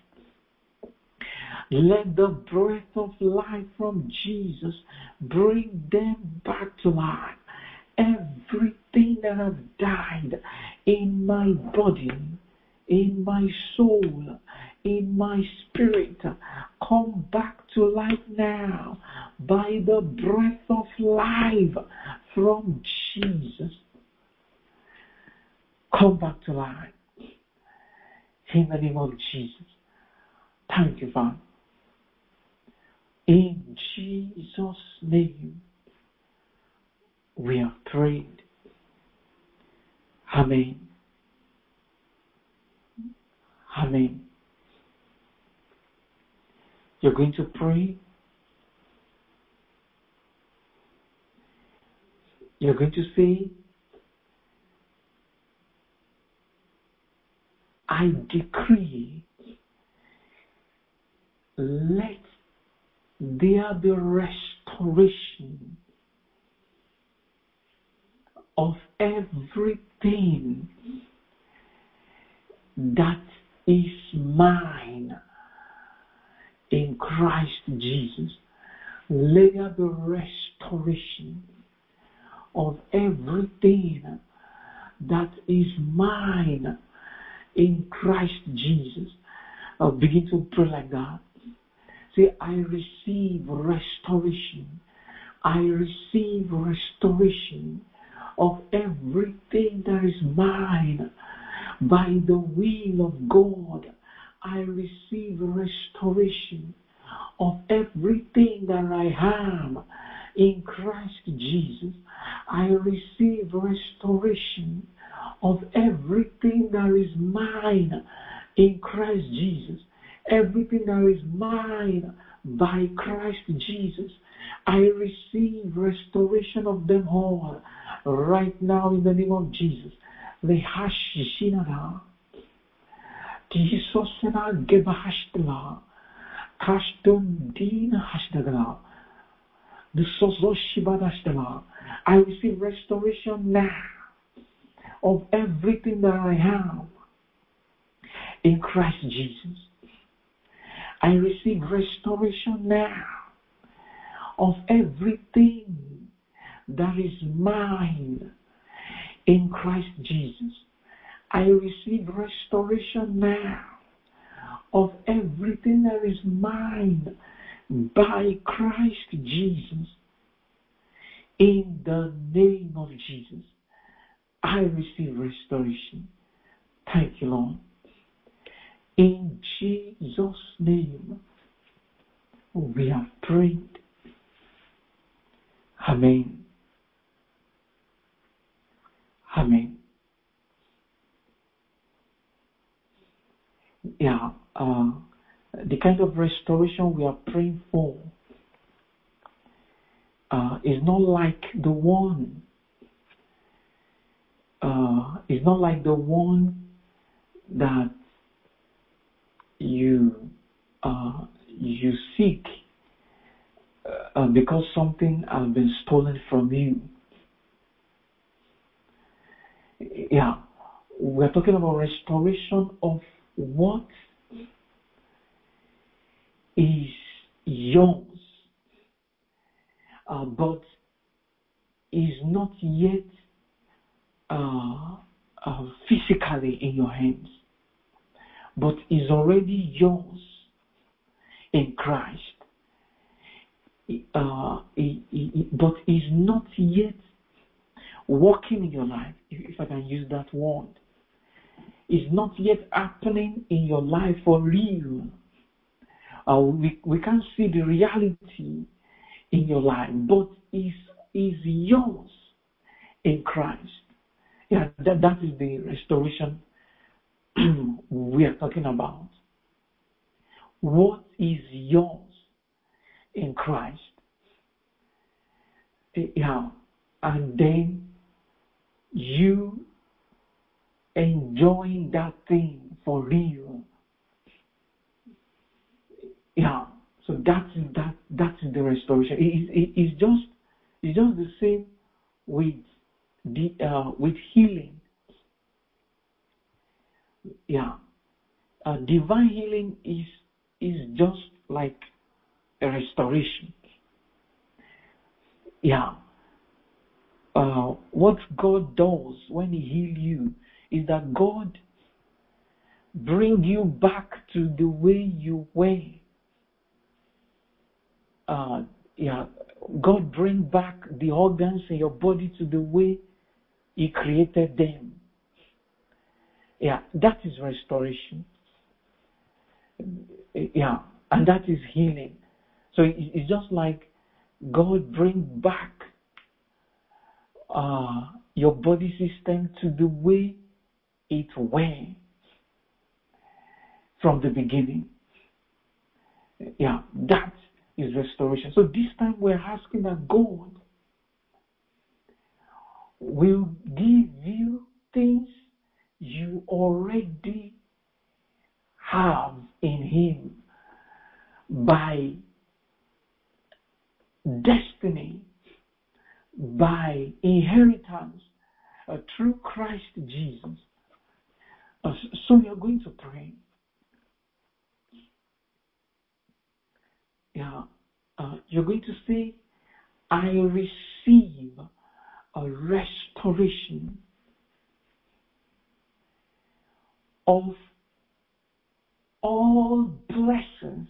Let the breath of life from Jesus bring them back to life. Everything that has died in my body, in my soul, in my spirit, come back to life now by the breath of life from Jesus. Come back to life in the name of Jesus. Thank you, Father. In Jesus' name, we have prayed. Amen. Amen. You're going to pray. You're going to say, I decree, let there be restoration of everything that is mine in Christ Jesus. Let there be restoration of everything that is mine in Christ Jesus. I'll begin to pray like that. Say, I receive restoration. I receive restoration of everything that is mine by the will of God. I receive restoration of everything that I am in Christ Jesus. I receive restoration of everything that is mine in Christ Jesus. Everything that is mine by Christ Jesus. I receive restoration of them all right now in the name of Jesus. Lehashishinara. Tisosena gebahashtala. Kashtun din hashtagala. The Sozoshibadashtala. I receive restoration now of everything that I have in Christ Jesus. I receive restoration now of everything that is mine in Christ Jesus. I receive restoration now of everything that is mine by Christ Jesus. In the name of Jesus, I receive restoration. Thank you, Lord. In Jesus' name, we have prayed. Amen. Amen. Yeah, the kind of restoration we are praying for is not like the one. Is not like the one that you seek because something has been stolen from you. Yeah, we're talking about restoration of what is yours, but is not yet physically in your hands, but is already yours in Christ, but is not yet working in your life, if I can use that word. Is not yet happening in your life for real. We can't see the reality in your life, but is yours in Christ. Yeah, that is the restoration we are talking about. What is yours in Christ? Yeah, and then you enjoying that thing for real. Yeah, so that is the restoration. It's just the same with with healing. Yeah, divine healing is just like a restoration. Yeah. What God does when He heals you is that God brings you back to the way you were. Yeah, God brings back the organs in your body to the way He created them. Yeah, that is restoration. Yeah, and that is healing. So it's just like God brings back your body system to the way it were from the beginning. Yeah, that is restoration. So this time we're asking that God will give you things you already have in Him by destiny, by inheritance through Christ Jesus. So you're going to pray. Yeah, you're going to say, I receive a restoration of all blessings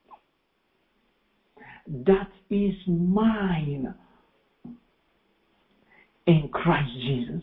that is mine in Christ Jesus.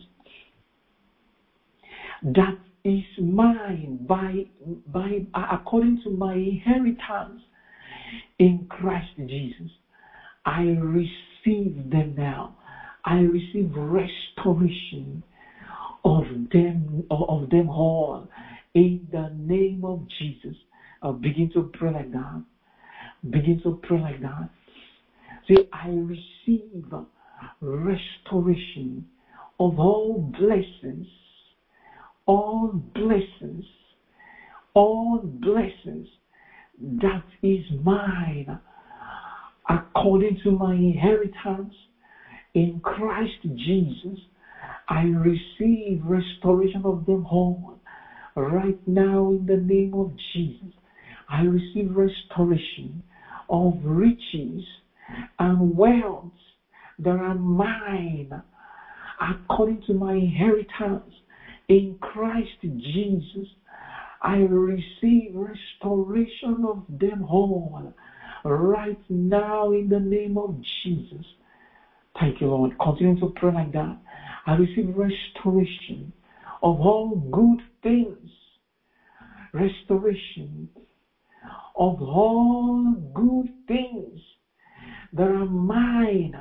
That is mine by according to my inheritance in Christ Jesus. I receive them now. I receive restoration of them all in the name of Jesus. Begin to pray like that. Begin to pray like that. Say, I receive restoration of all blessings, all blessings, all blessings that is mine according to my inheritance in Christ Jesus. I receive restoration of them all right now in the name of Jesus. I receive restoration of riches and wealth that are mine according to my inheritance in Christ Jesus. I receive restoration of them all right now in the name of Jesus. Thank you, Lord. Continue to pray like that. I receive restoration of all good things. Restoration of all good things that are mine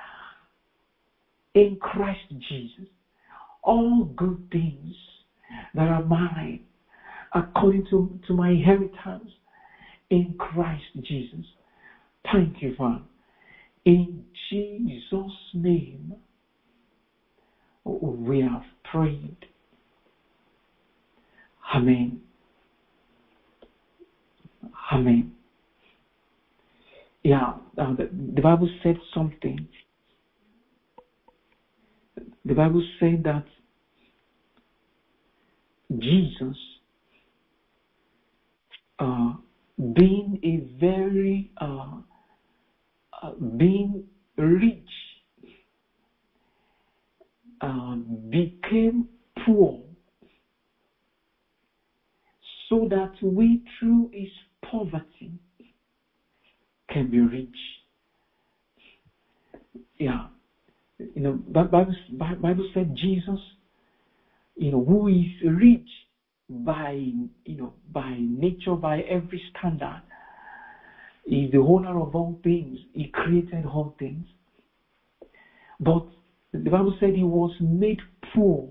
in Christ Jesus. All good things that are mine according to my inheritance in Christ Jesus. Thank you, Father. In Jesus' name, we have prayed. Amen. Amen. Yeah, the Bible said something. The Bible said that Jesus, being a very, being rich, became poor, so that we through his poverty can be rich. Yeah, Bible said Jesus, who is rich by nature, by every standard, is the owner of all things. He created all things. But The Bible said he was made poor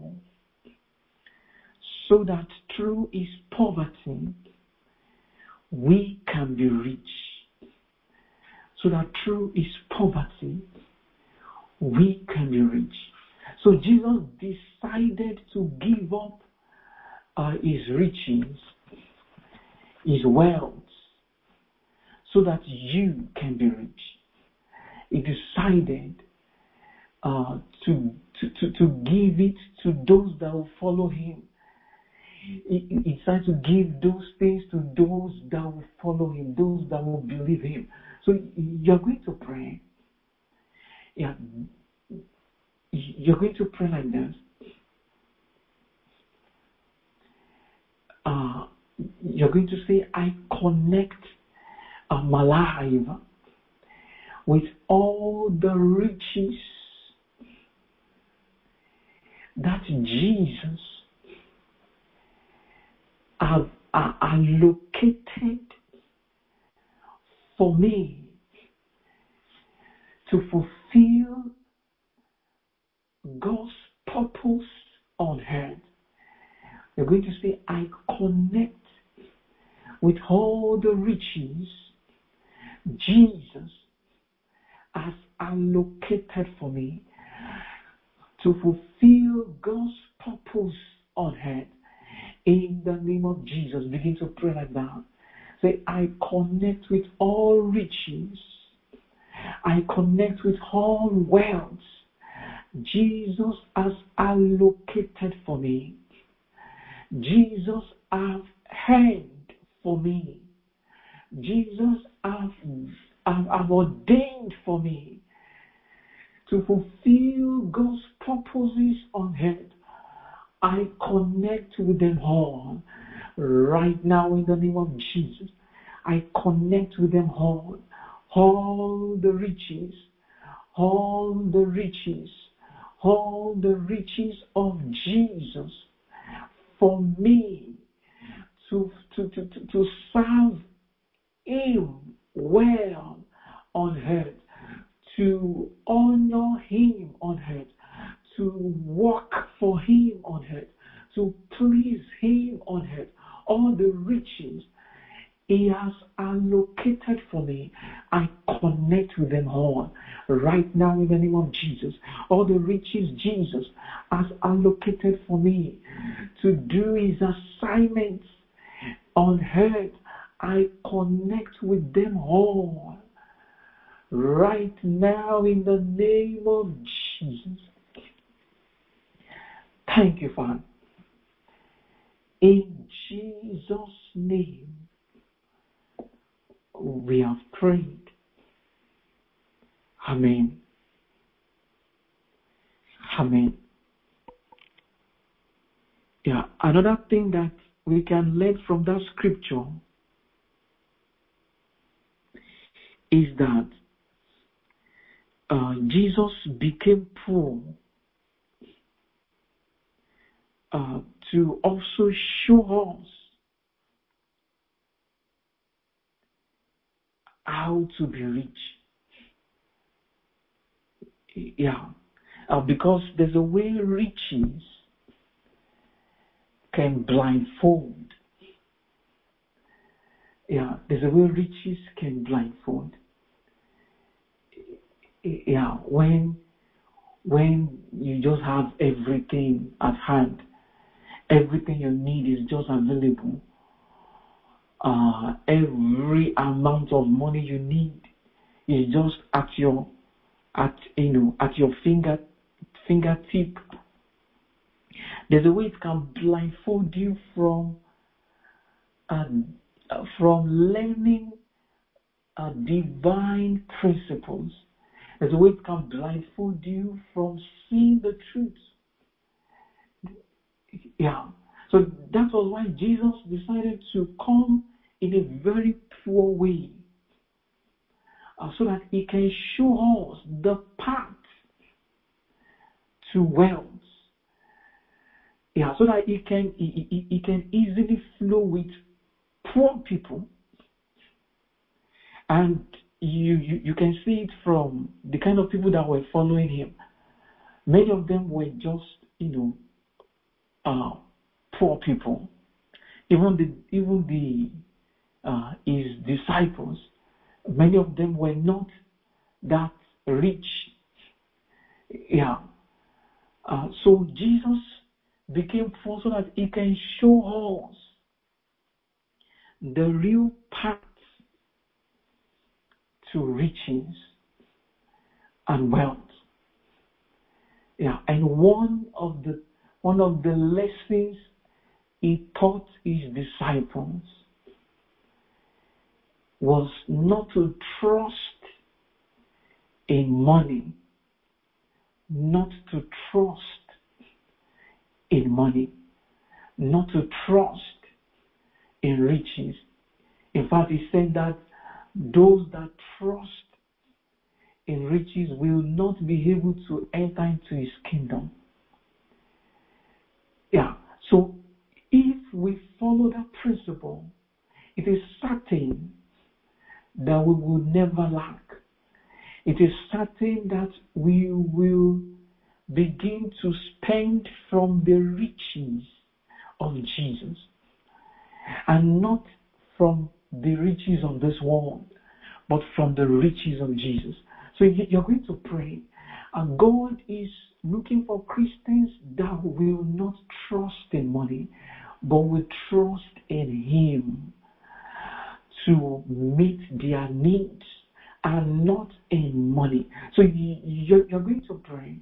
so that through his poverty we can be rich. So that through his poverty we can be rich. So Jesus decided to give up his riches, his wealth, so that you can be rich. He decided to give it to those that will follow him. He decided to give those things to those that will follow him, those that will believe him. So you're going to pray. Yeah, you're going to pray like this. You're going to say, I connect my life with all the riches that Jesus have allocated for me to fulfill God's purpose on earth. You're going to say, I connect with all the riches Jesus has allocated for me to fulfill God's purpose on earth. In the name of Jesus, begin to pray like that. Say, I connect with all riches. I connect with all wealth Jesus has allocated for me. Jesus has earned for me. Jesus has ordained for me to fulfill God's purposes on earth. I connect with them all right now in the name of Jesus. I connect with them all the riches, all the riches, all the riches of Jesus for me to serve him well on earth, to honor him on earth, to work for him on earth, to please him on earth. All the riches he has allocated for me, I connect with them all right now in the name of Jesus. All the riches Jesus has allocated for me to do his assignments on earth, I connect with them all right now in the name of Jesus. Thank you, Father. In Jesus' name, we have prayed. Amen. Amen. Yeah, another thing that we can learn from that scripture is that Jesus became poor to also show us how to be rich. Yeah, because there's a way riches can blindfold. Yeah, there's a way riches can blindfold. Yeah, when you just have everything at hand, everything you need is just available. Every amount of money you need is just at your fingertip. There's a way it can blindfold you from learning divine principles. There's a way it can blindfold you from seeing the truth. Yeah. So that was why Jesus decided to come in a very poor way, so that he can show us the path to wealth. Yeah, so that he can easily flow with poor people. And you can see it from the kind of people that were following him. Many of them were just, poor people. Even his disciples, many of them were not that rich. Yeah. So Jesus became poor so that he can show us the real path to riches and wealth. Yeah. And one of the lessons he taught his disciples was not to trust in money, not to trust in money, not to trust in riches. In fact, he said that those that trust in riches will not be able to enter into his kingdom. Yeah. So if we follow that principle, it is certain that we will never lack. It is certain that we will begin to spend from the riches of Jesus and not from the riches of this world, but from the riches of Jesus. So you're going to pray, and God is looking for Christians that will not trust in money, but will trust in Him to meet their needs and not in money. So you're going to pray.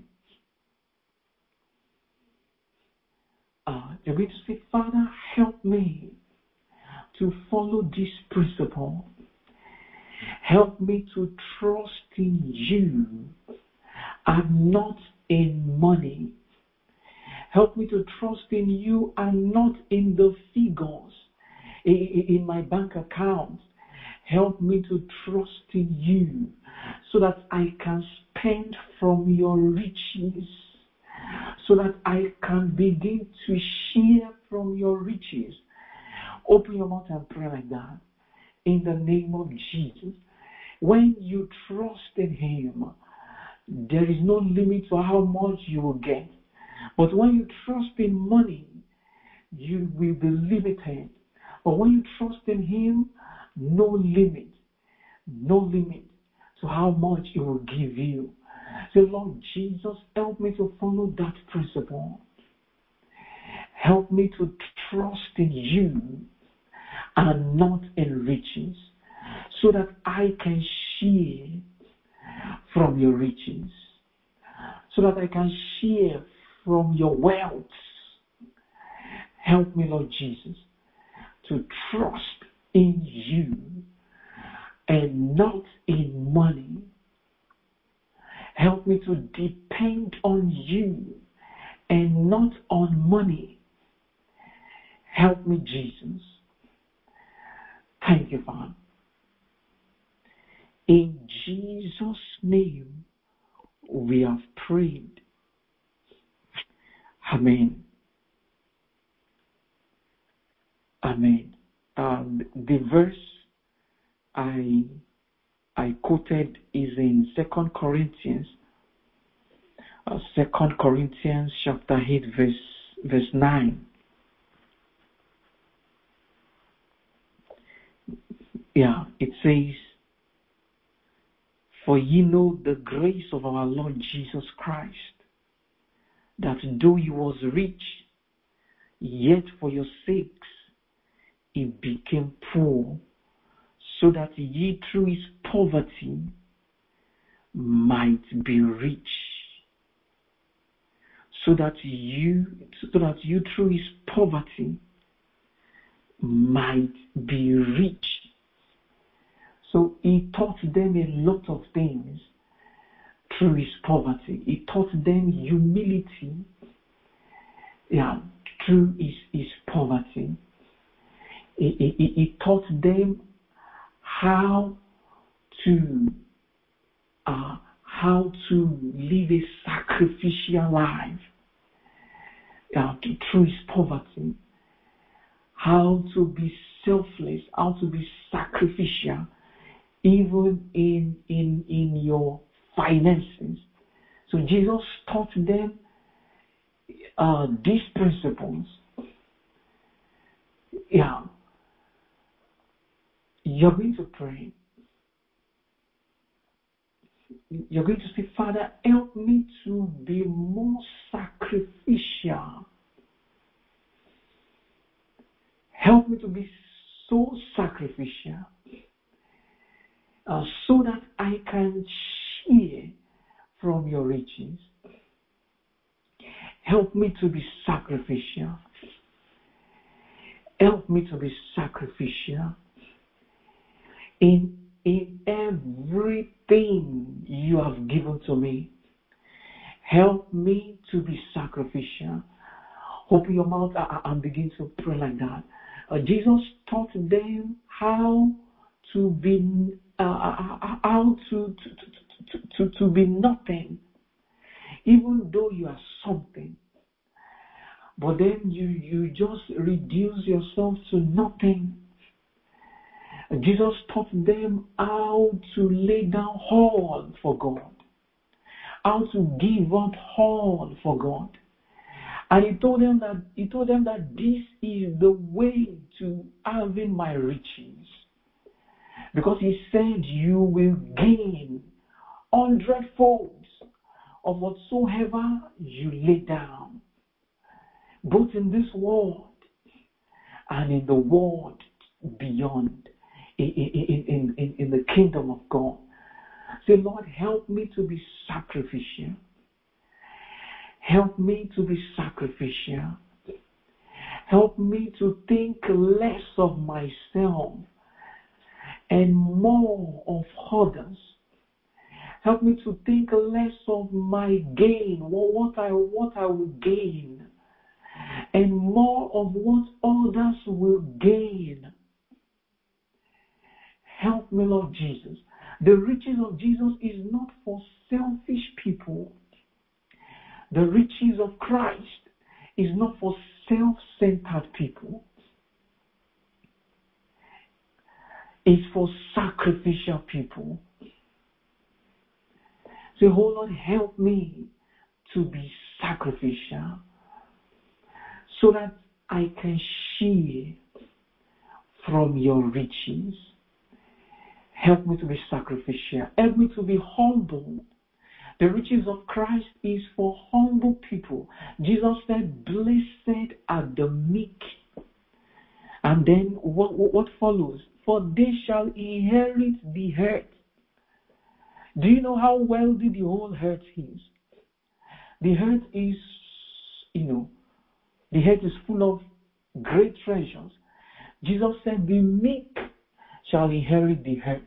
You're going to say, Father, help me to follow this principle. Help me to trust in you and not in money. Help me to trust in you and not in the figures in my bank account. Help me to trust in you so that I can spend from your riches, so that I can begin to share from your riches. Open your mouth and pray like that. In the name of Jesus. When you trust in Him, there is no limit to how much you will get. But when you trust in money, you will be limited. But when you trust in Him, no limit to how much He will give you. Say, Lord Jesus, help me to follow that principle. Help me to trust in you and not in riches, so that I can share from your riches, so that I can share from your wealth. Help me, Lord Jesus, to trust in you and not in money. Help me to depend on you and not on money. Help me, Jesus. Thank you, Father. In Jesus' name, we have prayed. Amen. Amen. The verse I quoted is in 2 Corinthians. 2 Corinthians chapter 8, verse 9. Yeah, it says, for ye know the grace of our Lord Jesus Christ, that though he was rich, yet for your sakes he became poor, so that ye through his poverty might be rich. So that you through his poverty might be rich. So he taught them a lot of things through his poverty. He taught them humility, through his poverty. He taught them how to live a sacrificial life through his poverty. How to be selfless, how to be sacrificial, even in your finances. So Jesus taught them these principles. Yeah. You're going to pray. You're going to say, Father, help me to be more sacrificial. Help me to be so sacrificial so that I can share from your riches. Help me to be sacrificial. Help me to be sacrificial in everything you have given to me. Help me to be sacrificial. Open your mouth and begin to pray like that. Jesus taught them how to be to be nothing, even though you are something. But then you just reduce yourself to nothing. Jesus taught them how to lay down all for God, how to give up all for God. And he told them that this is the way to having my riches. Because he said you will gain 100-fold of whatsoever you lay down, both in this world and in the world beyond, in the kingdom of God. Say, Lord, help me to be sacrificial. Help me to be sacrificial. Help me to think less of myself and more of others. Help me to think less of my gain, what I will gain, and more of what others will gain. Help me, Lord Jesus. The riches of Jesus is not for selfish people. The riches of Christ is not for self-centered people. It's for sacrificial people. Say, oh Lord, help me to be sacrificial so that I can share from your riches. Help me to be sacrificial. Help me to be humble. The riches of Christ is for humble people. Jesus said, blessed are the meek. And then what follows? For they shall inherit the earth. Do you know how wealthy the whole earth is? The earth is, the earth is full of great treasures. Jesus said, the meek shall inherit the earth.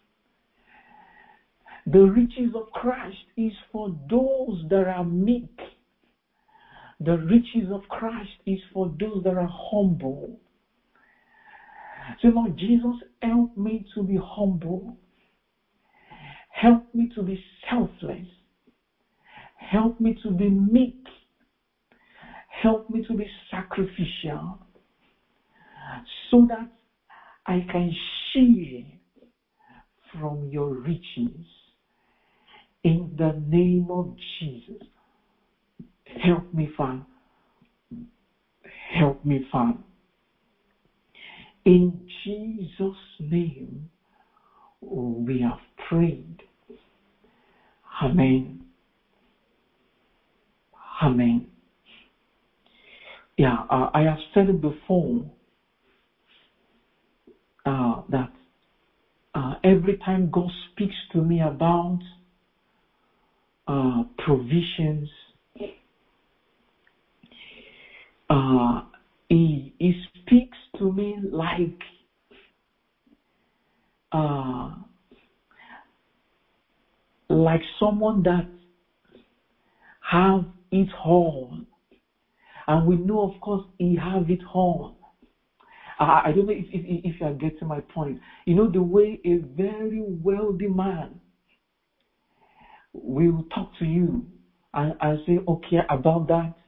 The riches of Christ is for those that are meek. The riches of Christ is for those that are humble. So Lord Jesus, help me to be humble. Help me to be selfless. Help me to be meek. Help me to be sacrificial so that I can share from your riches. In the name of Jesus, help me, Father. Help me, Father. In Jesus' name, we have prayed. Amen. Amen. Yeah, I have said it before that every time God speaks to me about provisions, he speaks to me like someone that have it all, and we know, of course, he have it all. I don't know if you are getting my point. You know, the way a very wealthy man will talk to you and say, okay, about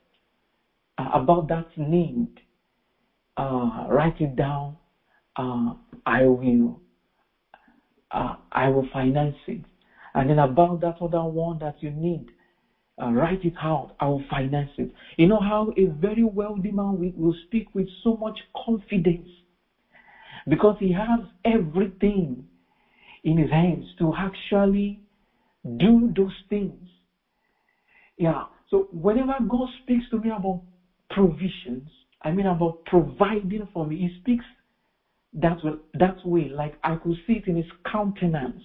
that need, write it down. I will finance it. And then about that other one that you need, write it out, I will finance it. You know how a very wealthy man will speak with so much confidence because he has everything in his hands to actually do those things. Yeah. So whenever God speaks to me about provisions, I mean about providing for me, he speaks that way. Like I could see it in his countenance.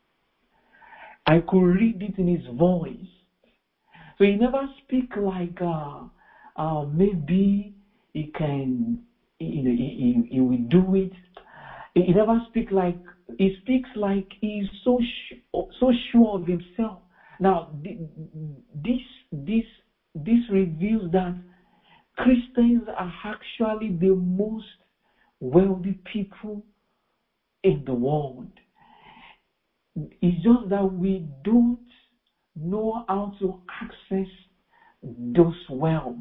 I could read it in his voice. So he never speak like maybe he can, he will do it. He never speak like, he speaks like he's so sure of himself. Now this reveals that Christians are actually the most wealthy people in the world. It's just that we don't know how to access those wealth.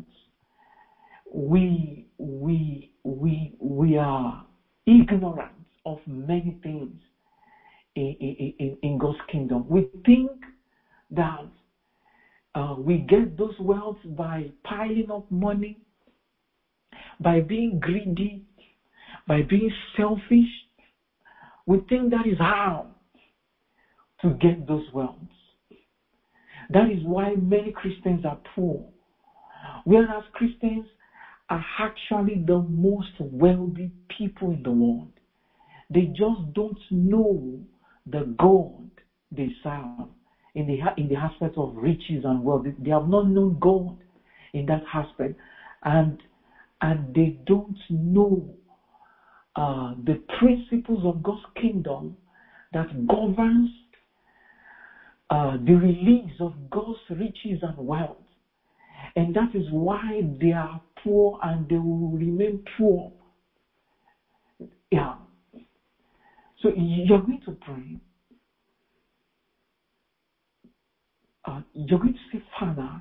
We are ignorant of many things in God's kingdom. We think that we get those wealth by piling up money, by being greedy, by being selfish. We think that is how to get those wealth. That is why many Christians are poor, whereas Christians are actually the most wealthy people in the world. They just don't know the God they serve in the aspect of riches and wealth. They have not known God in that aspect, and they don't know the principles of God's kingdom that governs the release of God's riches and wealth. And that is why they are poor and they will remain poor. Yeah. So you're going to pray. You're going to say, Father,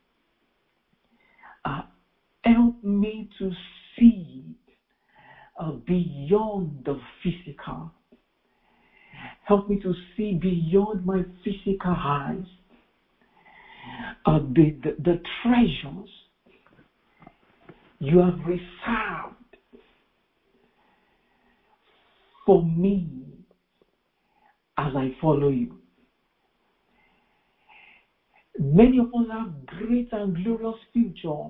help me to see beyond the physical. Help me to see beyond my physical eyes. The treasures you have reserved for me as I follow you. Many of us have great and glorious future,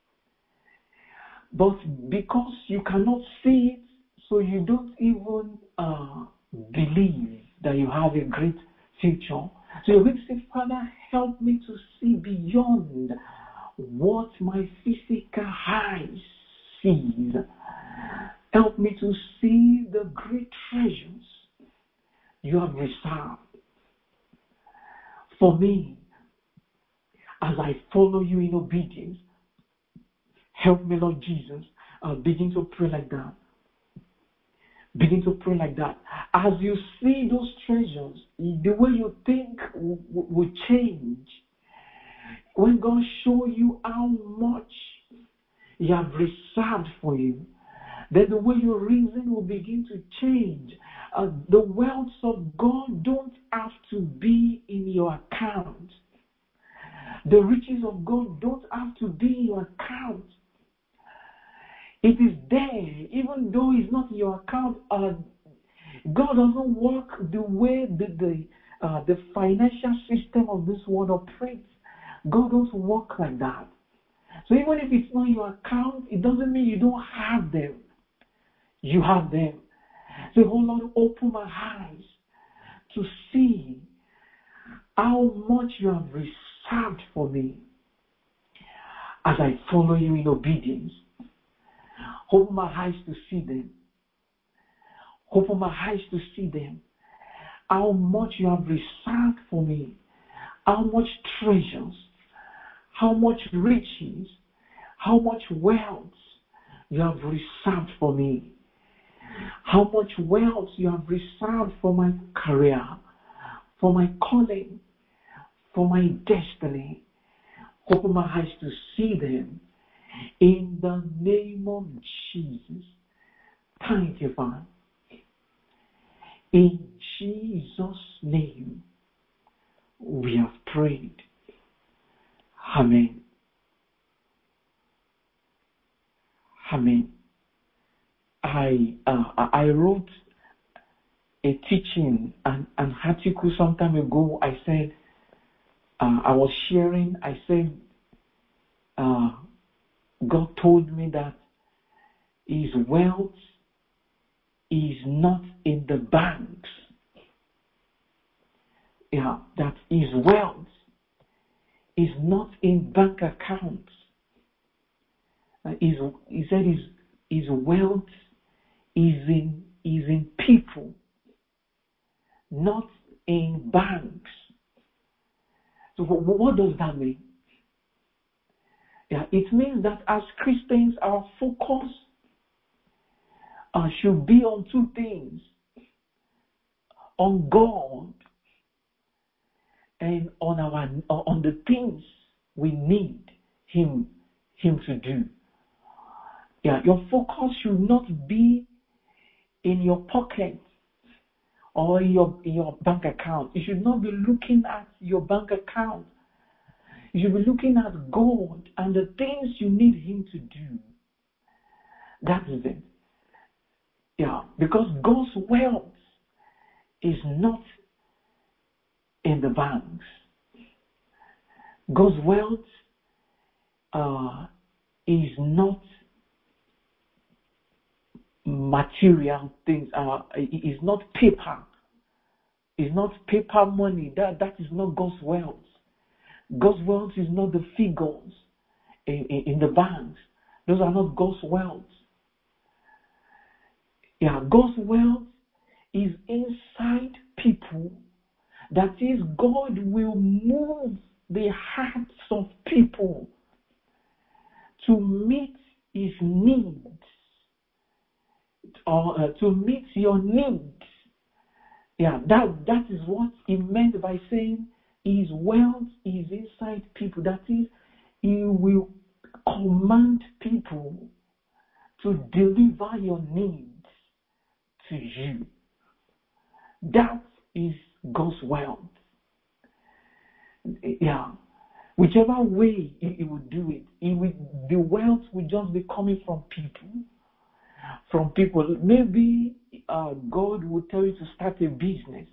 but because you cannot see it, so you don't even believe that you have a great future. So you're going to say, Father, help me to see beyond what my physical eyes sees. Help me to see the great treasures you have reserved for me as I follow you in obedience. Help me, Lord Jesus. Begin to pray like that. Begin to pray like that. As you see those treasures, the way you think will change. When God shows you how much He has reserved for you, then the way you reason will begin to change. The wealth of God don't have to be in your account. The riches of God don't have to be in your account. It is there, even though it's not in your account. God doesn't work the way the financial system of this world operates. God doesn't work like that. So even if it's not in your account, it doesn't mean you don't have them. You have them. So, oh Lord, open my eyes to see how much you have reserved for me as I follow you in obedience. Open my eyes to see them. Open my eyes to see them. How much you have reserved for me. How much treasures. How much riches. How much wealth you have reserved for me. How much wealth you have reserved for my career. For my calling. For my destiny. Open my eyes to see them. In the name of Jesus. Thank you, Father. In Jesus' name, we have prayed. Amen. Amen. I wrote a teaching, an article some time ago. I said, I was sharing, I said, God told me that his wealth is not in the banks. Yeah, that his wealth is not in bank accounts. He said his wealth is in people, not in banks. So what does that mean? Yeah, it means that as Christians, our focus should be on two things: on God and on the things we need Him to do. Yeah, your focus should not be in your pocket or in your bank account. You should not be looking at your bank account. You should be looking at God and the things you need Him to do. That is it. Yeah, because God's wealth is not in the banks. God's wealth is not material things. Is not paper. It's not paper money. That is not God's wealth. God's wealth is not the figures in the banks. Those are not God's wealth. Yeah, God's wealth is inside people. That is, God will move the hearts of people to meet His needs, or to meet your needs. Yeah, that is what He meant by saying His wealth is inside people. That is, He will command people to deliver your needs to you. That is God's wealth. Yeah. Whichever way He will do it, the wealth will just be coming from people. From people. Maybe God will tell you to start a business.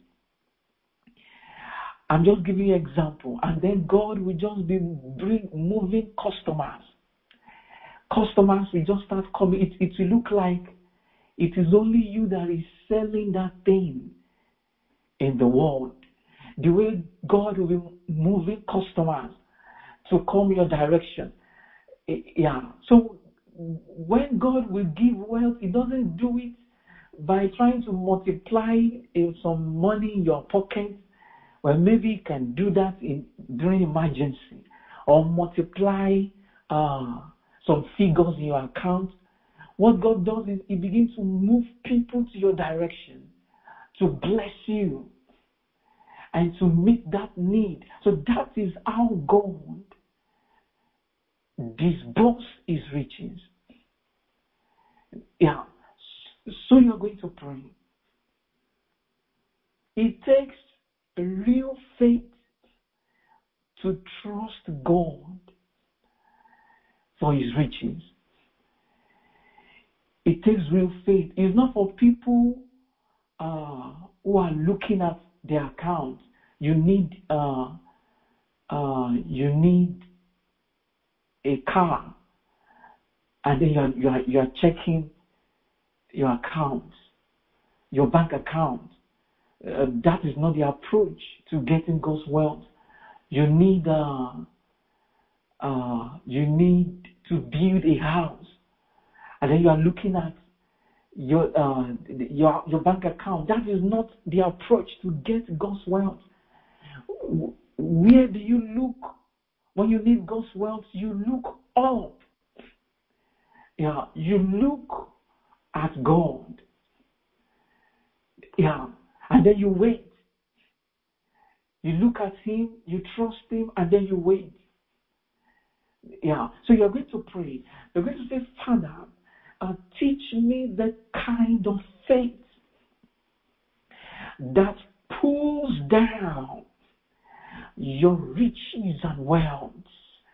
I'm just giving you an example. And then God will just be moving customers. Customers will just start coming. It will look like it is only you that is selling that thing in the world. The way God will be moving customers to come your direction. Yeah. So when God will give wealth, He doesn't do it by trying to multiply some money in your pocket. Well, maybe you can do that during emergency, or multiply some figures in your account. What God does is He begins to move people to your direction to bless you and to meet that need. So that is how God disburses His riches. Yeah. So you're going to pray. It takes real faith to trust God for His riches. It takes real faith. It's not for people who are looking at their account. You need a car, and then you are checking your accounts, your bank account. That is not the approach to getting God's wealth. You need to build a house, and then you are looking at your bank account. That is not the approach to get God's wealth. Where do you look when you need God's wealth? You look up. Yeah, you look at God. Yeah, and then you wait. You look at Him, you trust Him, and then you wait. Yeah, so you're going to pray. You're going to say, Father, teach me the kind of faith that pulls down your riches and wealth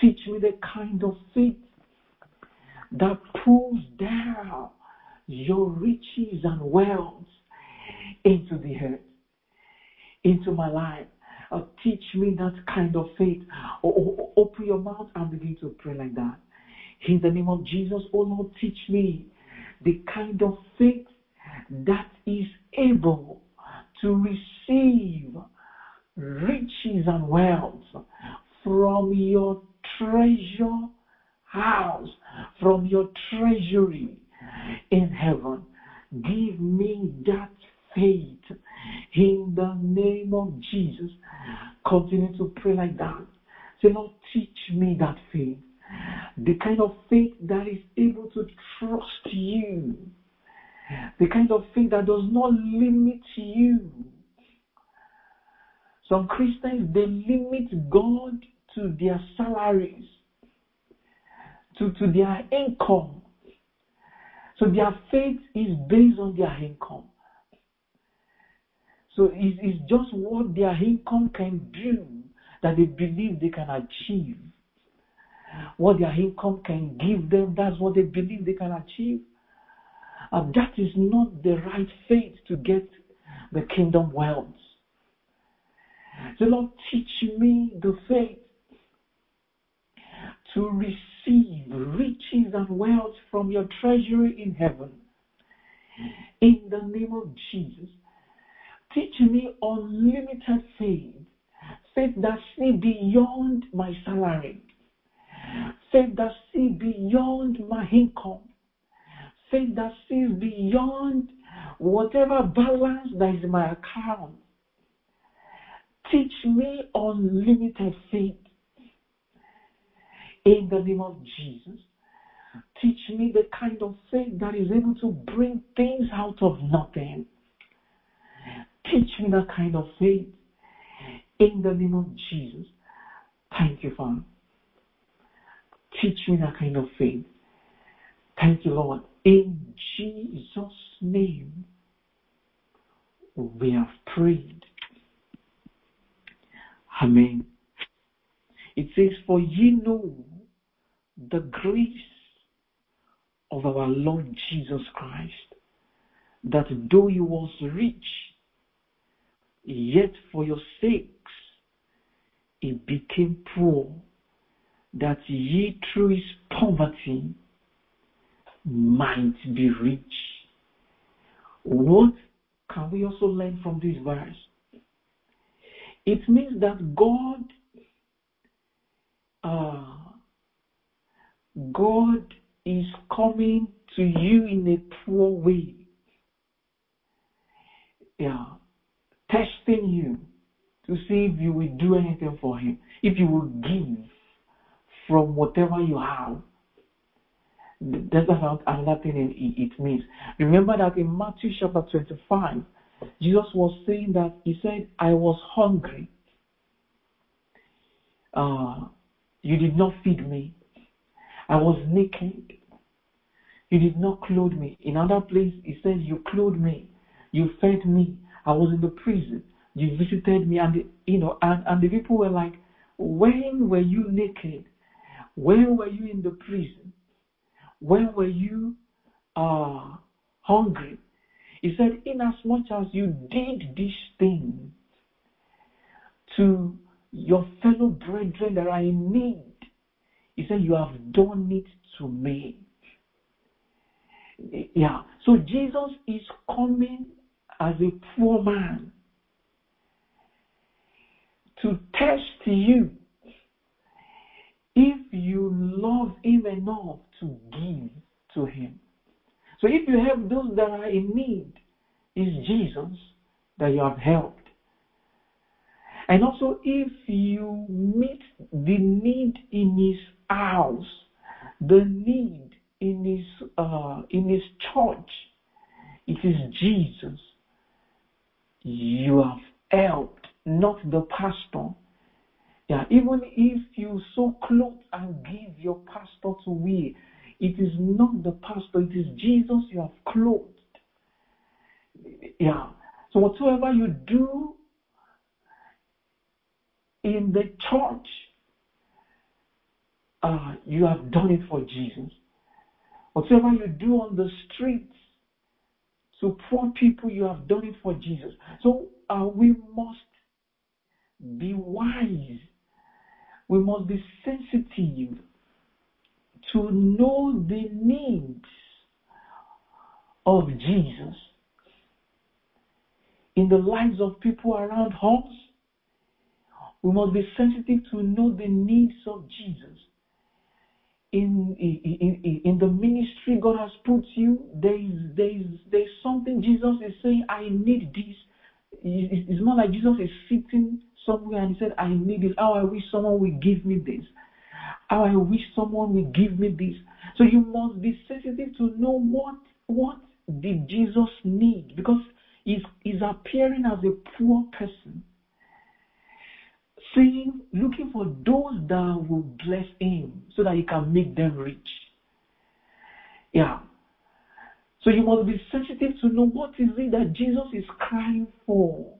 Teach me the kind of faith that pulls down your riches and wealth into the earth, into my life. Teach me that kind of faith. Open your mouth and begin to pray like that. In the name of Jesus, oh Lord, teach me the kind of faith that is able to receive riches and wealth from your treasure house, from your treasury in heaven. Give me that faith in the name of Jesus. Continue to pray like that. Say, Lord, teach me that faith. The kind of faith that is able to trust you. The kind of faith that does not limit you. Some Christians, they limit God to their salaries, to their income. So their faith is based on their income. So it's just what their income can do that they believe they can achieve. What their income can give them, that's what they believe they can achieve. That is not the right faith to get the kingdom wealth. So Lord, teach me the faith to receive riches and wealth from your treasury in heaven. In the name of Jesus. Teach me unlimited faith. Faith that sees beyond my salary. Faith that sees beyond my income. Faith that sees beyond whatever balance that is in my account. Teach me unlimited faith. In the name of Jesus. Teach me the kind of faith that is able to bring things out of nothing. Teach me that kind of faith. In the name of Jesus. Thank you, Father. Teach me that kind of faith. Thank you, Lord. In Jesus' name, we have prayed. Amen. It says, for ye know the grace of our Lord Jesus Christ, that though he was rich, yet for your sakes he became poor, that ye through his poverty might be rich. What can we also learn from this verse? It means that God is coming to you in a poor way. Testing you to see if you will do anything for him. If you will give from whatever you have. That's another thing it means. Remember that in Matthew chapter 25, Jesus was saying that he said, I was hungry. You did not feed me. I was naked. You did not clothe me. In another place, he said, you clothed me. You fed me. I was in the prison. You visited me. And the people were like, when were you naked? When were you in the prison? When were you hungry? He said, inasmuch as you did this thing to your fellow brethren that are in need, he said, you have done it to me. So Jesus is coming as a poor man to test you if you love him enough to give to him. So if you help those that are in need, it's Jesus that you have helped. And also if you meet the need in his house, the need in his church, it is Jesus you have helped, not the pastor. Even if you so clothe and give your pastor to wear, it is not the pastor, it is Jesus you have clothed. So whatsoever you do in the church, you have done it for Jesus. Whatever you do on the streets to poor people, you have done it for Jesus. So we must be wise. We must be sensitive to know the needs of Jesus in the lives of people around us. We must be sensitive to know the needs of Jesus. In the ministry God has put you, there's something Jesus is saying, I need this. It's not like Jesus is sitting somewhere and he said, I need this. How I wish someone will give me this. How I wish someone will give me this. So you must be sensitive to know what did Jesus need, because he's appearing as a poor person, looking for those that will bless him so that he can make them rich. Yeah. So you must be sensitive to know what is it that Jesus is crying for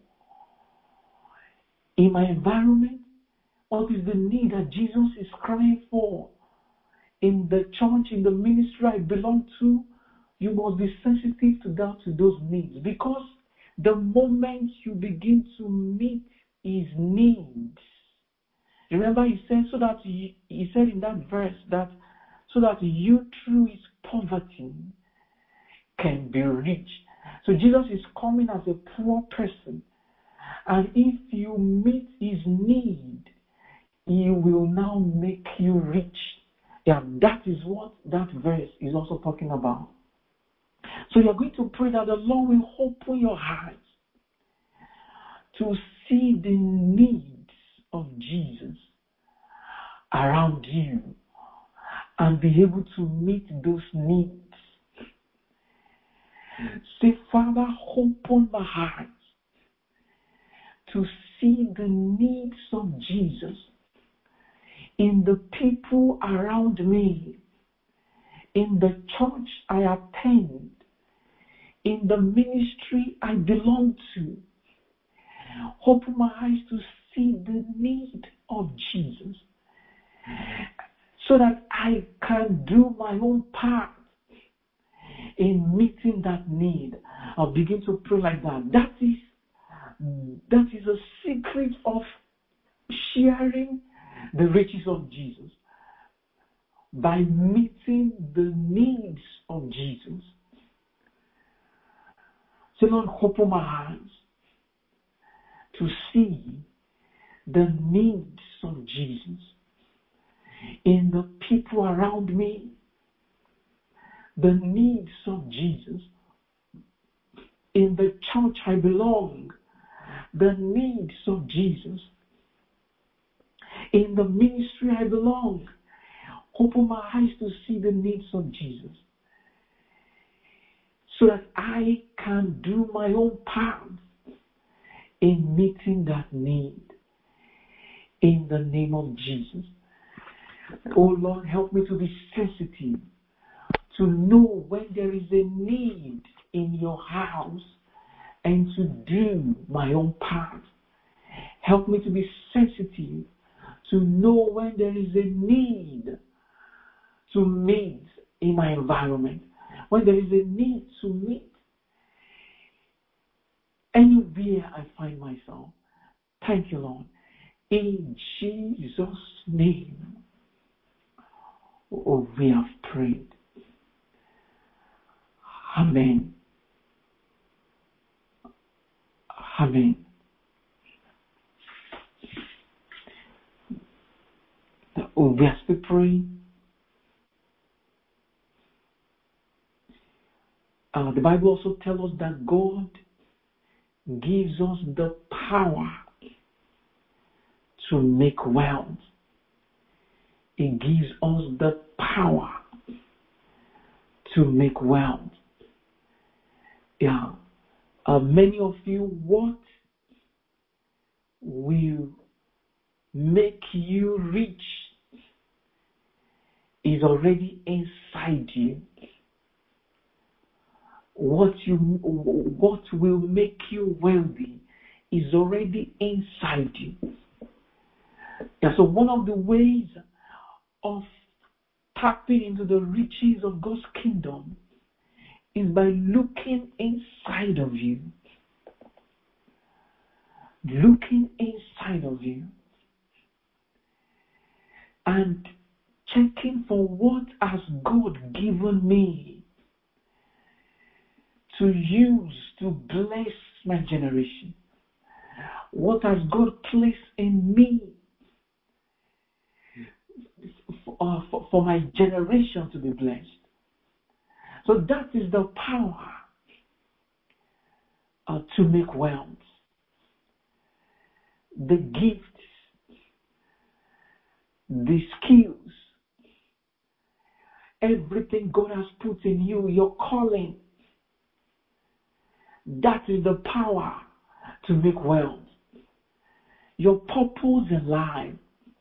in my environment. What is the need that Jesus is crying for in the church, in the ministry I belong to? You must be sensitive to those needs, because the moment you begin to meet his needs, remember he said he said in that verse that so that you through his poverty can be rich. So Jesus is coming as a poor person, and if you meet his need, he will now make you rich. Yeah, that is what that verse is also talking about. So you're going to pray that the Lord will open your eyes to see the needs of Jesus around you and be able to meet those needs. Say, Father, open my eyes to see the needs of Jesus in the people around me, in the church I attend, in the ministry I belong to. Open my eyes to see the need of Jesus so that I can do my own part in meeting that need. I'll begin to pray like that. That is a secret of sharing the riches of Jesus, by meeting the needs of Jesus. So Lord, open my eyes to see the needs of Jesus in the people around me, the needs of Jesus in the church I belong, the needs of Jesus in the ministry I belong. Open my eyes to see the needs of Jesus so that I can do my own part in meeting that need. In the name of Jesus. Oh Lord, help me to be sensitive, to know when there is a need in your house and to do my own part. Help me to be sensitive, to know when there is a need to meet in my environment, when there is a need to meet anywhere I find myself. Thank you, Lord. In Jesus' name, we have prayed. Amen. Amen. We are still praying. The Bible also tells us that God gives us the power to make wealth. He gives us the power to make wealth. Yeah. Many of you, what will make you rich is already inside you. What will make you wealthy is already inside you. Yeah, so one of the ways of tapping into the riches of God's kingdom is by looking inside of you. Looking inside of you and checking for what has God given me to use to bless my generation. What has God placed in me for my generation to be blessed? So that is the power to make wealth. The gifts, the skills, everything God has put in you, your calling, that is the power to make wealth. Your purpose in life,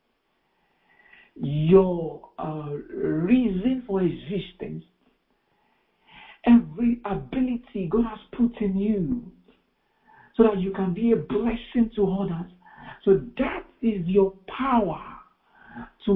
your reason for existence, every ability God has put in you so that you can be a blessing to others. So that is your power to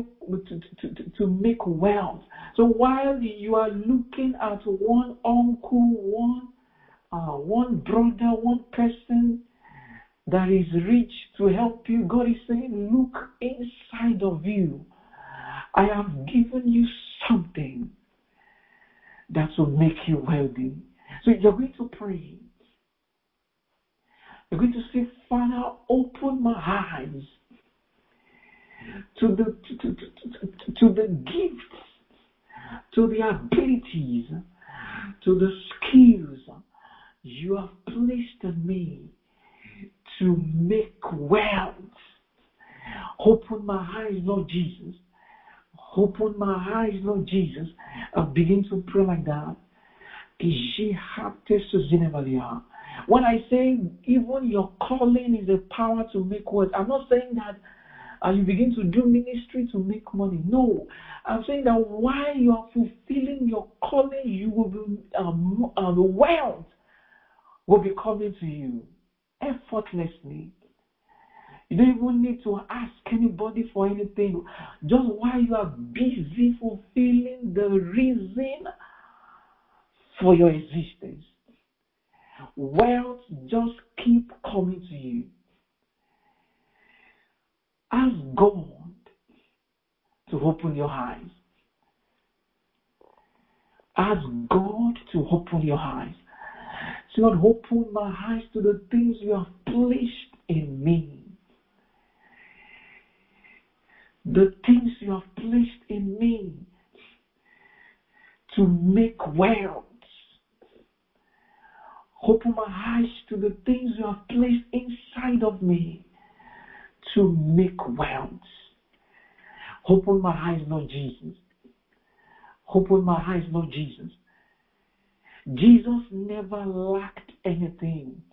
make wealth. So while you are looking at one uncle, one brother, one person that is rich to help you, God is saying, look inside of you. I have given you something that will make you wealthy. So you're going to pray. You're going to say, Father, open my eyes to the gifts, to the abilities, to the skills you have placed in me to make wealth. Open my eyes, Lord Jesus. Open my eyes, Lord Jesus. I'll begin to pray like that. When I say even your calling is a power to make wealth, I'm not saying that you begin to do ministry to make money. No, I'm saying that while you are fulfilling your calling, you will be wealth will be coming to you effortlessly. You don't even need to ask anybody for anything. Just while you are busy fulfilling the reason for your existence, wealth just keep coming to you. Ask God to open your eyes. Ask God to open your eyes. So Lord, open my eyes to the things you have placed in me. The things you have placed in me to make wealth. Open my eyes to the things you have placed inside of me to make wealth. Open my eyes, Lord Jesus. Open my eyes, Lord Jesus. Jesus never lacked anything.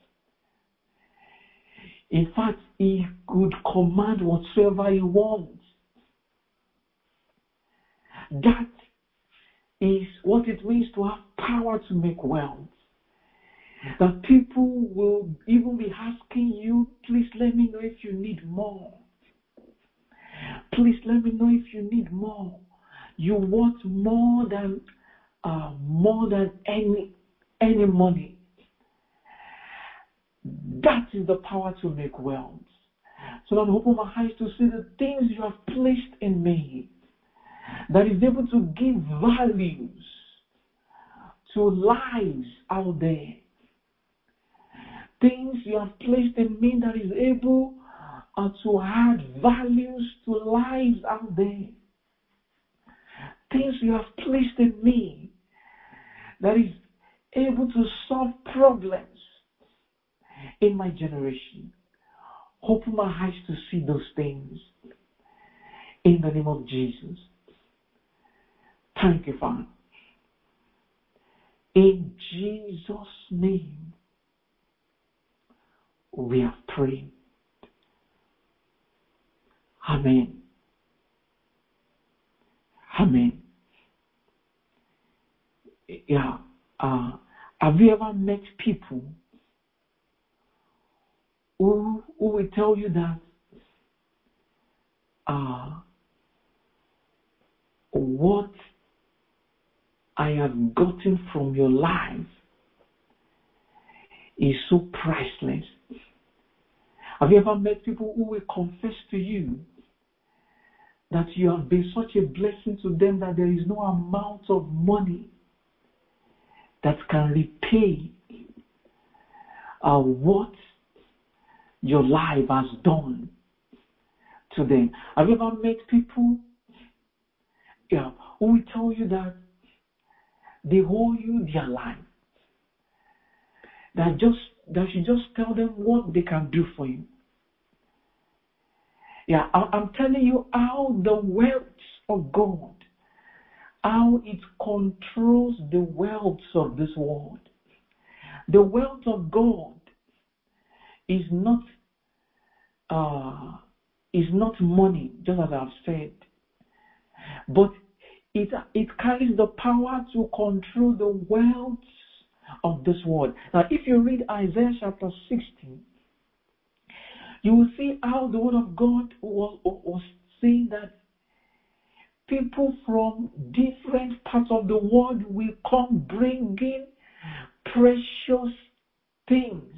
In fact, he could command whatsoever he wants. That is what it means to have power to make wealth. That people will even be asking you, please let me know if you need more. Please let me know if you need more. You want more than any money. That is the power to make wealth. So Lord, open my eyes to see the things you have placed in me that is able to give values to lives out there. Things you have placed in me that is able to add values to lives out there. Things you have placed in me that is able to solve problems in my generation. Open my eyes to see those things in the name of Jesus. Thank you, Father. In Jesus' name, we have prayed. Amen. Amen. Yeah. Have you ever met people who will tell you that what I have gotten from your life is so priceless. Have you ever met people who will confess to you that you have been such a blessing to them that there is no amount of money that can repay what your life has done to them? Have you ever met people who will tell you that they owe you their life? That you just tell them what they can do for you. I'm telling you how the wealth of God, how it controls the wealth of this world. The wealth of God is not money, just as I've said, but it carries the power to control the wealth of this world. Now, if you read Isaiah chapter 60, you will see how the word of God was saying that people from different parts of the world will come bringing precious things,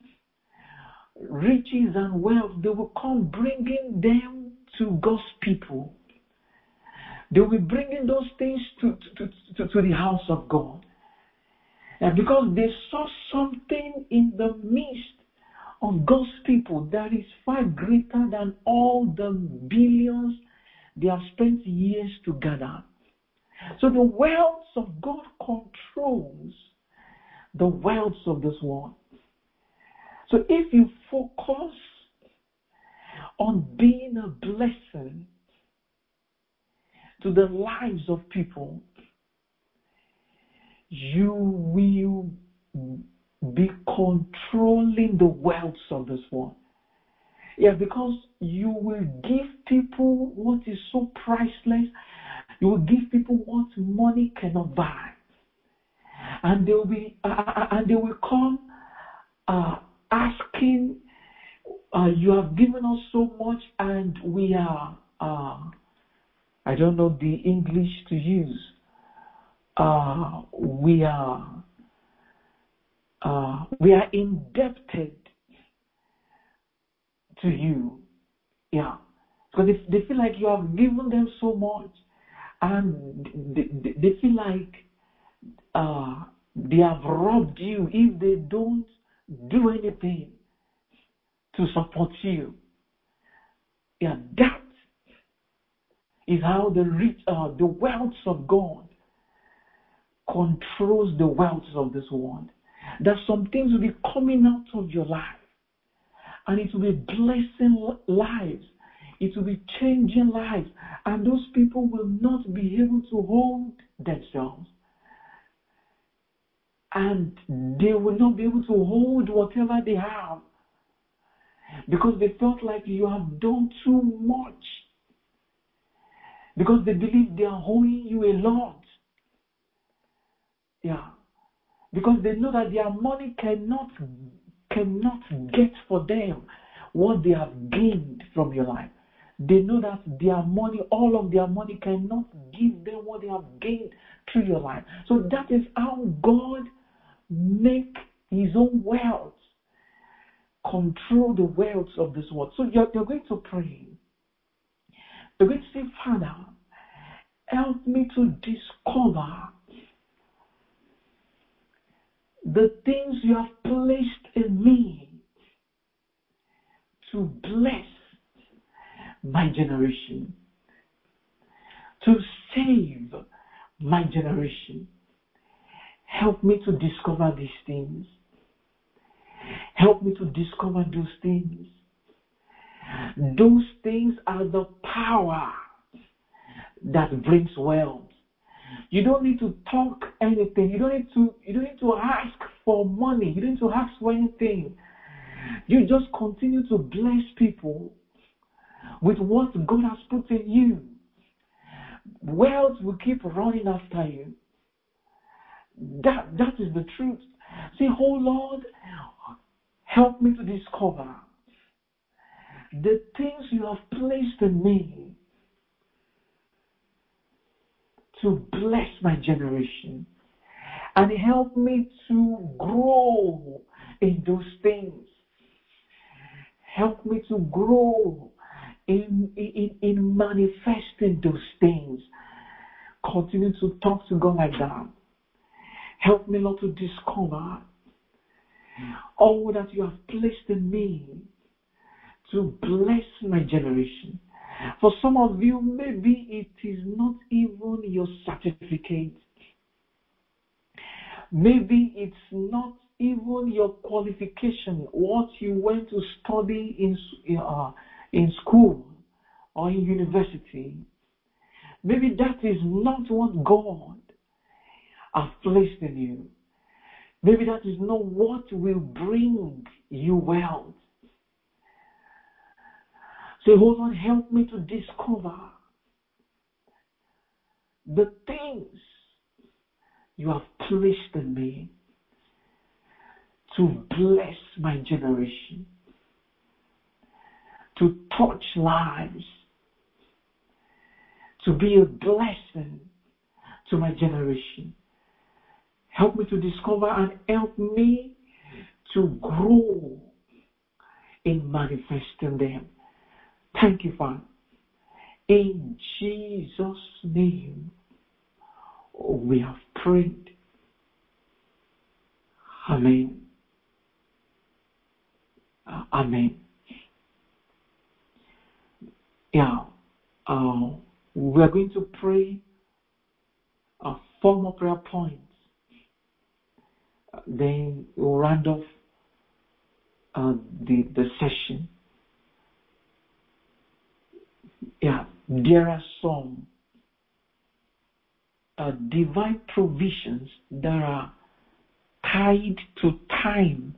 riches and wealth. They will come bringing them to God's people. They will be bringing those things to the house of God. And because they saw something in the midst of God's people that is far greater than all the billions they have spent years to gather. So the wealth of God controls the wealth of this world. So if you focus on being a blessing to the lives of people, you will be controlling the wealth of this world. Because you will give people what is so priceless. You will give people what money cannot buy, and they will come asking, "You have given us so much, and we are I don't know the English to use. We are indebted to you." Because they feel like you have given them so much, and they feel like they have robbed you if they don't do anything to support you. That is how the wealth of God controls the wealth of this world. That some things will be coming out of your life, and it will be blessing lives. It will be changing lives, and those people will not be able to hold themselves, and they will not be able to hold whatever they have, because they felt like you have done too much, because they believe they are owing you a lot. Because they know that their money cannot get for them what they have gained from your life. They know that their money, all of their money, cannot give them what they have gained through your life. So that is how God make His own wealth control the wealth of this world. So you're going to pray. You're going to say, "Father, help me to discover the things you have placed in me to bless my generation, to save my generation. Help me to discover these things. Help me to discover those things. Those things are the power that brings wealth. You don't need to talk anything. You don't need to ask for money. You don't need to ask for anything. You just continue to bless people with what God has put in you. Wealth will keep running after you. That is the truth. Say, "Oh Lord, help me to discover the things you have placed in me to bless my generation. And help me to grow in those things. Help me to grow in manifesting those things. Continue to talk to God like that. Help me, Lord, to discover all that you have placed in me to bless my generation. For some of you, maybe it is not even your certificate. Maybe it's not even your qualification, what you went to study in school or in university. Maybe that is not what God has placed in you. Maybe that is not what will bring you wealth. Say, oh Lord, help me to discover the things you have placed in me to bless my generation, to touch lives, to be a blessing to my generation. Help me to discover and help me to grow in manifesting them. Thank you, Father. In Jesus' name, we have prayed. Amen. Amen. Yeah. We are going to pray 4 more prayer points. Then we'll round off the session. Yeah. There are some divine provisions that are tied to time.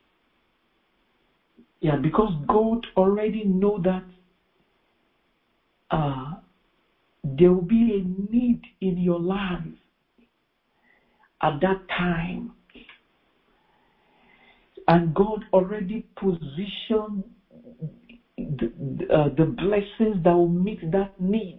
Yeah, because God already know that there will be a need in your life at that time. And God already positioned the blessings that will meet that need.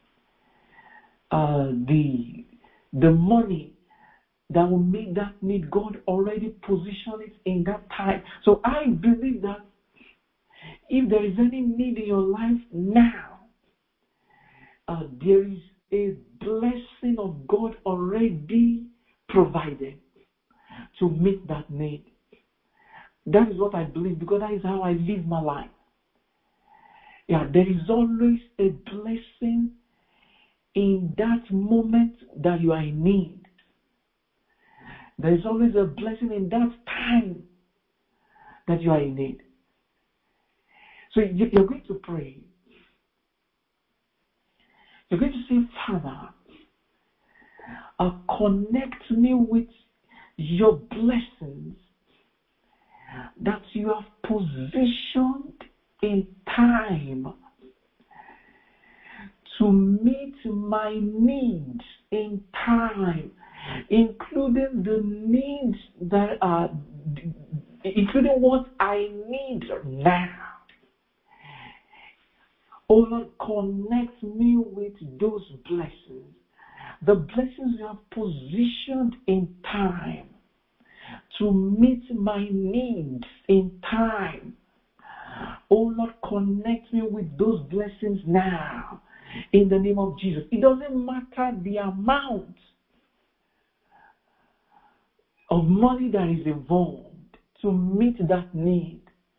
The money that will meet that need, God already positioned it in that time. So I believe that if there is any need in your life now, there is a blessing of God already provided to meet that need. That is what I believe, because that is how I live my life. Yeah, there is always a blessing in that moment that you are in need. There is always a blessing in that time that you are in need. So you're going to pray. You're going to say, Father, connect me with your blessings that you have positioned in time to meet my needs in time, including the needs that are, including what I need now. Oh Lord, connect me with those blessings, the blessings you have positioned in time to meet my needs in time. Oh Lord, connect me with those blessings now in the name of Jesus. It doesn't matter the amount of money that is involved to meet that need.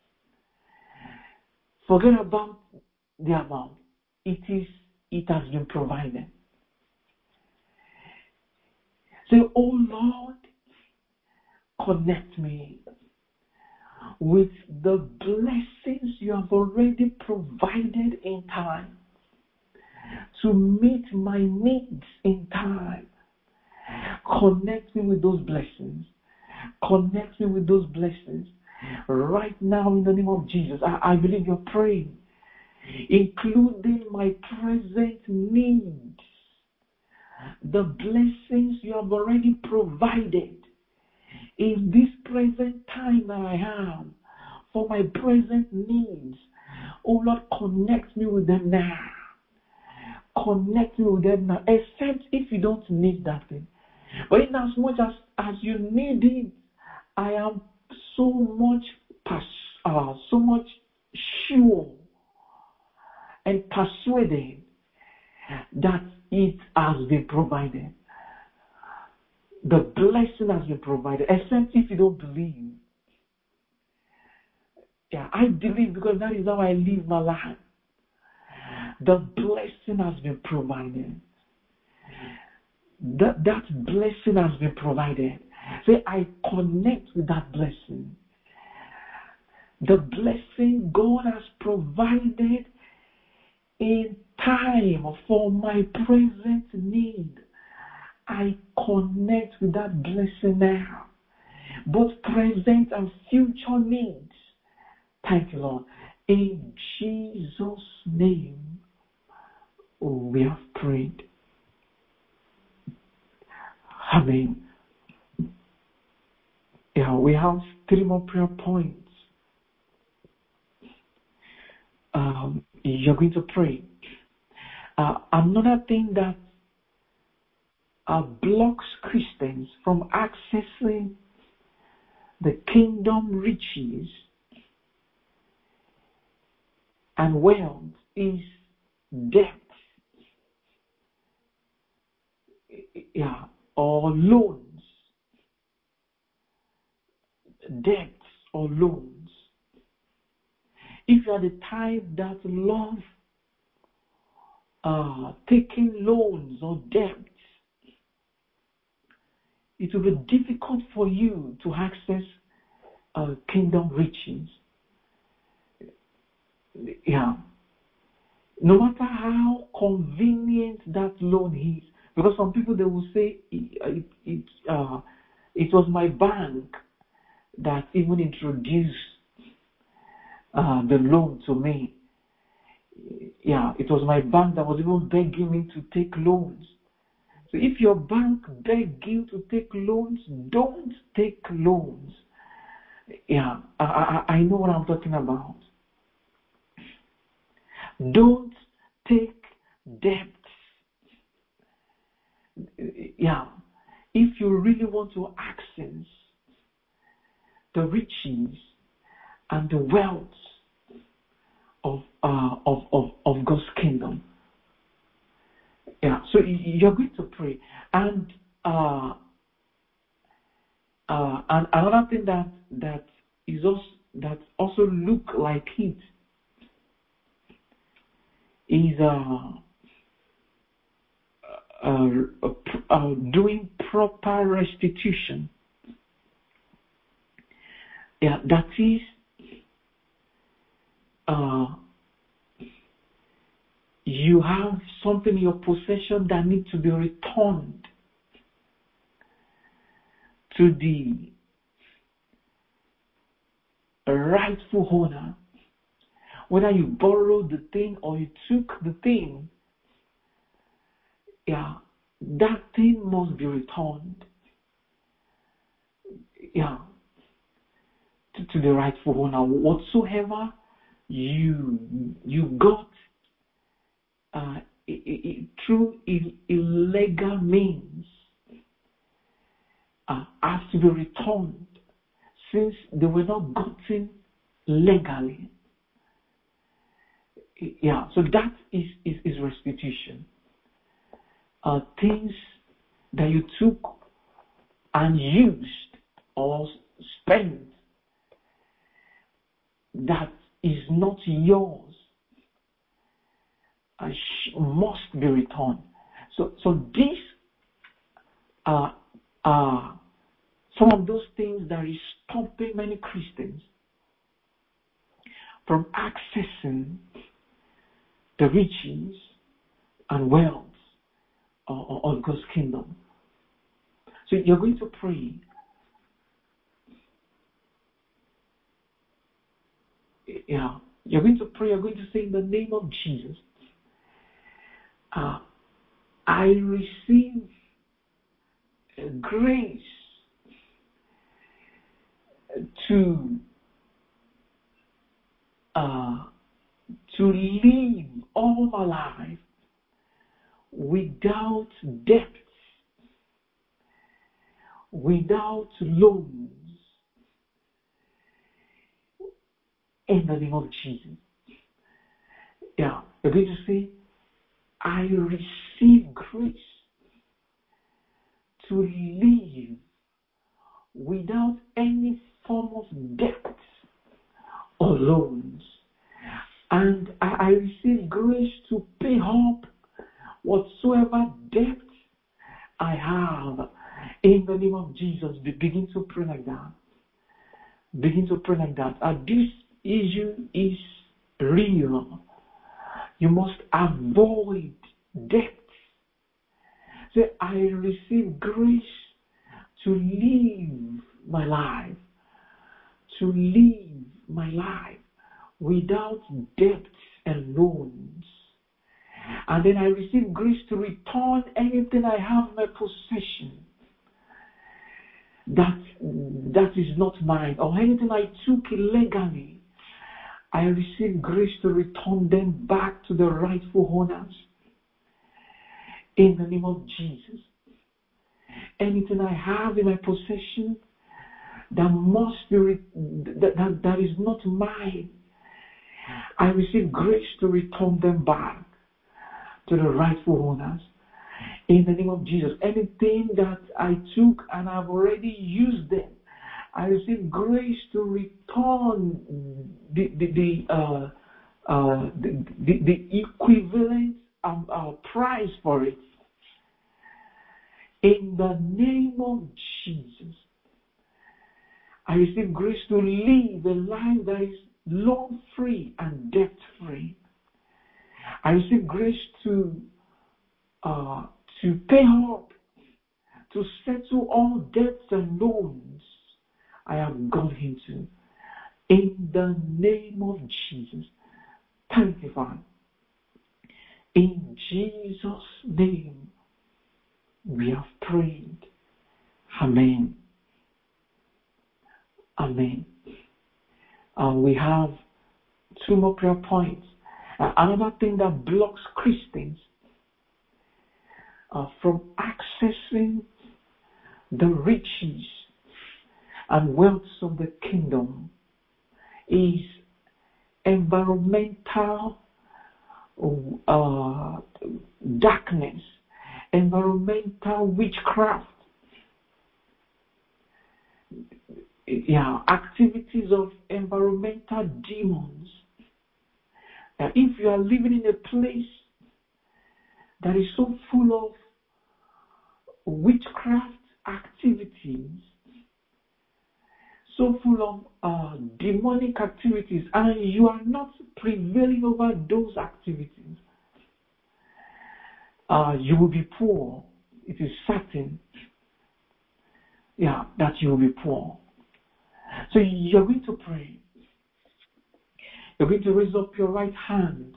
Forget about the amount. It has been provided. Say, oh Lord, connect me with the blessings you have already provided in time to meet my needs in time. Connect me with those blessings. Connect me with those blessings right now in the name of Jesus. I believe you're praying, including my present needs, the blessings you have already provided in this present time that I have for my present needs. Oh Lord, connect me with them now. connecting with them now, except if you don't need that thing. But in as much as you need it, I am so much sure and persuaded that it has been provided. The blessing has been provided, except if you don't believe. Yeah, I believe because that is how I live my life. The blessing has been provided. That blessing has been provided. Say, I connect with that blessing. The blessing God has provided in time for my present need. I connect with that blessing now. Both present and future needs. Thank you, Lord. In Jesus' name, we have prayed. Amen. Yeah, we have 3 more prayer points. You're going to pray. Another thing that blocks Christians from accessing the kingdom riches and wealth is debt. Yeah, or loans. Debts or loans. If you are the type that love taking loans or debts, it will be difficult for you to access kingdom riches. Yeah. No matter how convenient that loan is, because some people they will say it was my bank that even introduced the loan to me. Yeah, it was my bank that was even begging me to take loans. So if your bank begs you to take loans, don't take loans. Yeah, I know what I'm talking about. Don't take debts. Yeah, if you really want to access the riches and the wealth of God's kingdom. Yeah, so you're going to pray. And another thing that also look like it is doing proper restitution. Yeah, that is you have something in your possession that needs to be returned to the rightful owner. Whether you borrowed the thing or you took the thing, yeah, that thing must be returned. Yeah, to the rightful owner. Whatsoever you got through illegal means has to be returned, since they were not gotten legally. Yeah, so that is restitution. Things that you took and used or spent that is not yours must be returned. So these are some of those things that is stopping many Christians from accessing the riches and wealth of God's kingdom. So you're going to pray. Yeah, you're going to pray. You're going to say, in the name of Jesus, I receive grace to live all my life without debt, without loans, in the name of Jesus. Yeah, you're going to say, I receive grace to live without any form of debt or loans. And I receive grace to pay up whatsoever debt I have. In the name of Jesus, begin to pray like that. Begin to pray like that. This issue is real. You must avoid debt. Say, I receive grace to live my life. To live my life without debt and loans. And then I receive grace to return anything I have in my possession that is not mine, or anything I took illegally. I receive grace to return them back to the rightful owners. In the name of Jesus. Anything I have in my possession that must be that is not mine, I receive grace to return them back to the rightful owners. In the name of Jesus. Anything that I took and I've already used them, I receive grace to return the equivalent price for it. In the name of Jesus, I receive grace to live a life that is loan-free and debt-free. I receive grace to pay up, to settle all debts and loans I have gone into. In the name of Jesus. Thank you, Father. In Jesus' name, we have prayed. Amen. Amen. We have two more prayer points. Another thing that blocks Christians from accessing the riches and wealth of the kingdom is environmental darkness, environmental witchcraft, activities of environmental demons. If you are living in a place that is so full of witchcraft activities, so full of demonic activities, and you are not prevailing over those activities, you will be poor. It is certain, that you will be poor. So you're going to pray. You're going to raise up your right hand.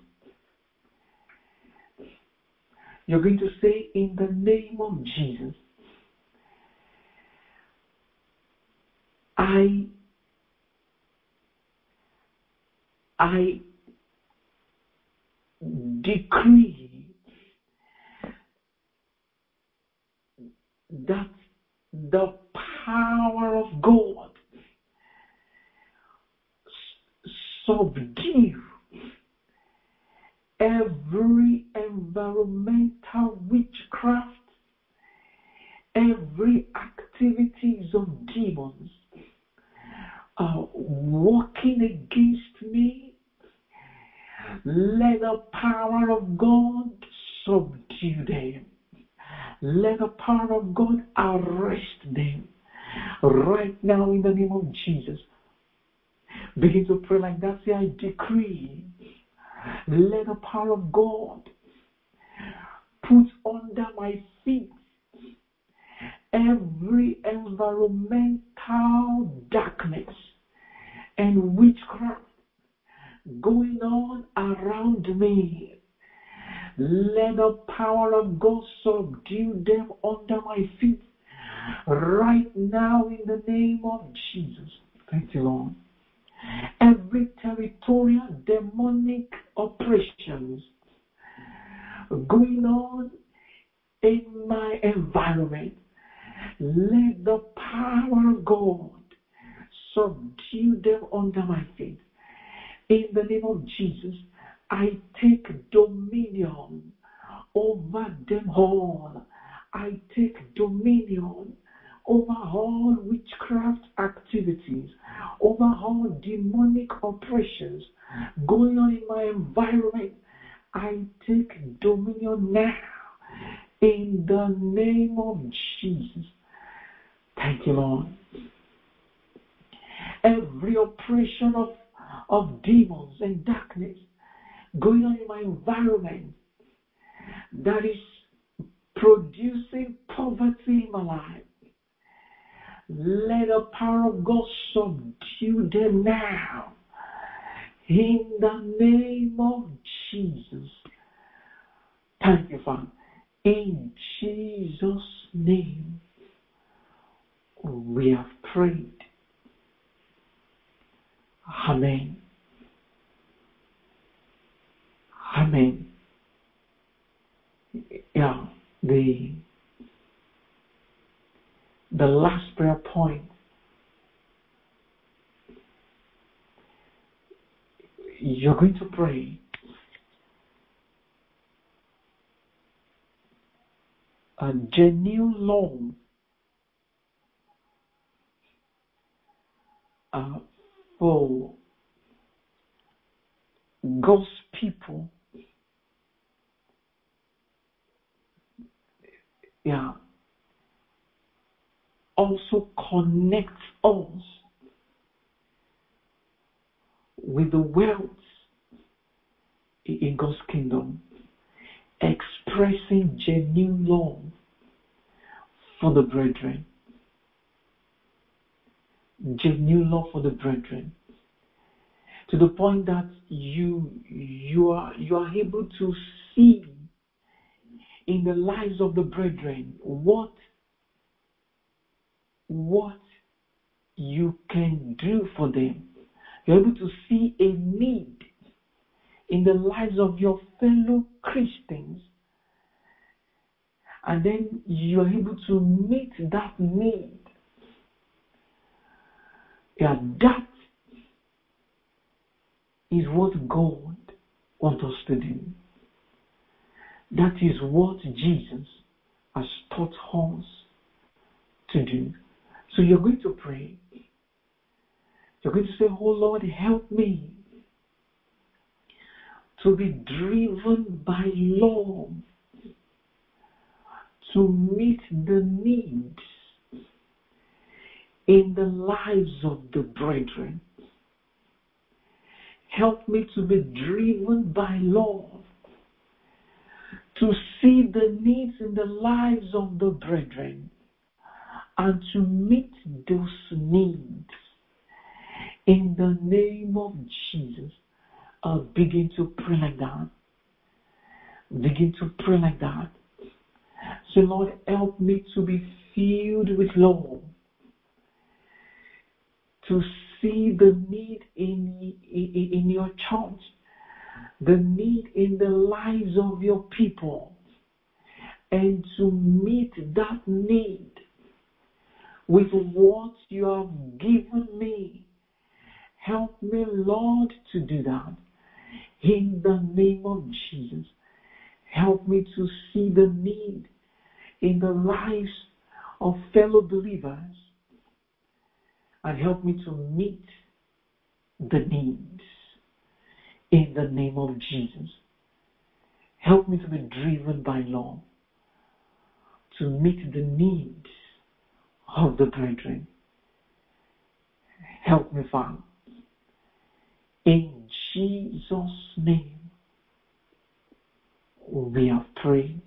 You're going to say, in the name of Jesus, I decree that the power of God subdue every environmental witchcraft, every activities of demons working against me. Let the power of God subdue them. Let the power of God arrest them right now in the name of Jesus. Begin to pray like that. Say, I decree, let the power of God put under my feet every environmental darkness and witchcraft going on around me. Let the power of God subdue them under my feet right now in the name of Jesus. Thank you, Lord. Every territorial demonic operations going on in my environment. Let the power of God subdue them under my feet. In the name of Jesus, I take dominion over them all. I take dominion over all witchcraft activities, over all demonic operations going on in my environment. I take dominion now in the name of Jesus. Thank you, Lord. Every operation of demons and darkness going on in my environment that is producing poverty in my life, let the power of God subdue them now. In the name of Jesus. Thank you, Father. In Jesus' name, we have prayed. Amen. Amen. Yeah, the last prayer point. You're going to pray a genuine love for God's people. Yeah. Also connects us with the wealth in God's kingdom, expressing genuine love for the brethren. Genuine love for the brethren. To the point that you are able to see in the lives of the brethren what you can do for them. You're able to see a need in the lives of your fellow Christians, and then you're able to meet that need. Yeah, that is what God wants us to do. That is what Jesus has taught us to do. So you're going to pray. You're going to say, oh Lord, help me to be driven by love to meet the needs in the lives of the brethren. Help me to be driven by love to see the needs in the lives of the brethren and to meet those needs. In the name of Jesus, begin to pray like that. Begin to pray like that. Say, Lord, help me to be filled with love, to see the need in your church, the need in the lives of your people, and to meet that need with what you have given me. Help me, Lord, to do that. In the name of Jesus, help me to see the need in the lives of fellow believers, and help me to meet the needs in the name of Jesus. Help me to be driven by love to meet the needs of the brethren. Help me, Father. In Jesus' name, we have prayed.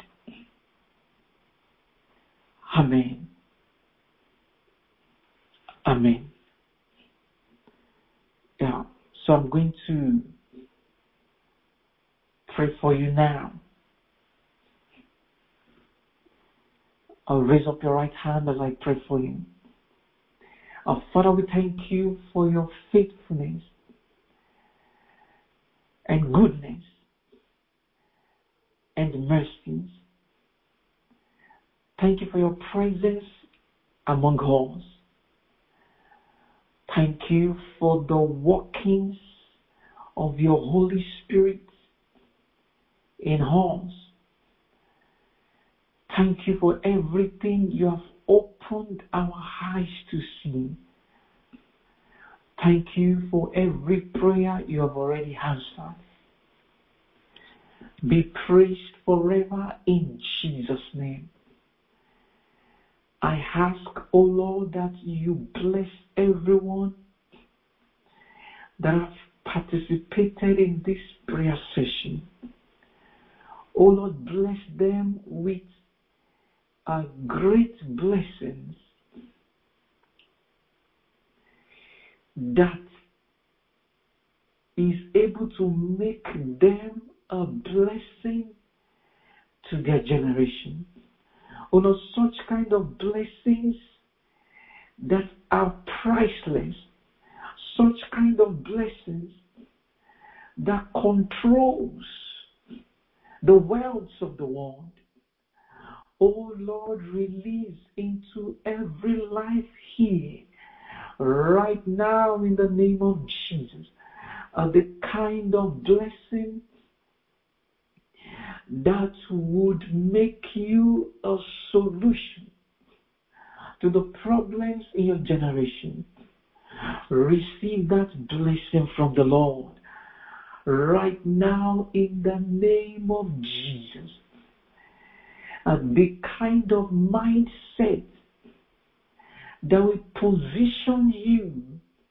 Amen. Amen. Yeah. So I'm going to pray for you now. I'll raise up your right hand as I pray for you. Our Father, we thank you for your faithfulness and goodness and mercies. Thank you for your presence among us. Thank you for the workings of your Holy Spirit in us. Thank you for everything you have opened our eyes to see. Thank you for every prayer you have already answered. Be praised forever in Jesus' name. I ask, O Lord, that you bless everyone that have participated in this prayer session. O Lord, bless them with great blessings that is able to make them a blessing to their generation. O Lord, such kind of blessings that are priceless, such kind of blessings that controls the wealth of the world. Oh Lord, release into every life here, right now in the name of Jesus, the kind of blessing that would make you a solution to the problems in your generation. Receive that blessing from the Lord right now in the name of Jesus. The kind of mindset that will position you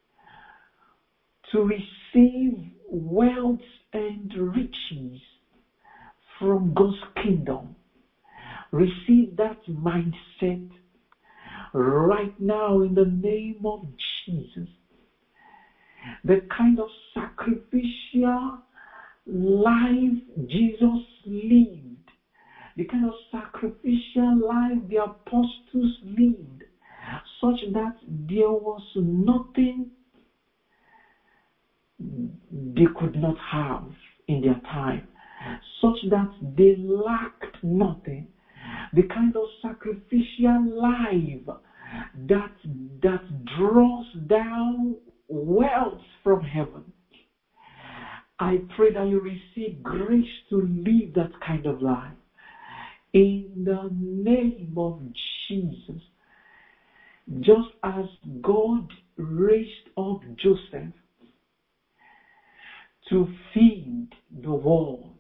to receive wealth and riches from God's kingdom. Receive that mindset right now in the name of Jesus. The kind of sacrificial life Jesus lived, the kind of sacrificial life the apostles lived, such that there was nothing they could not have in their time, such that they lacked nothing. The kind of sacrificial life that draws down wealth from heaven. I pray that you receive grace to live that kind of life. In the name of Jesus. Just as God raised up Joseph to feed the world,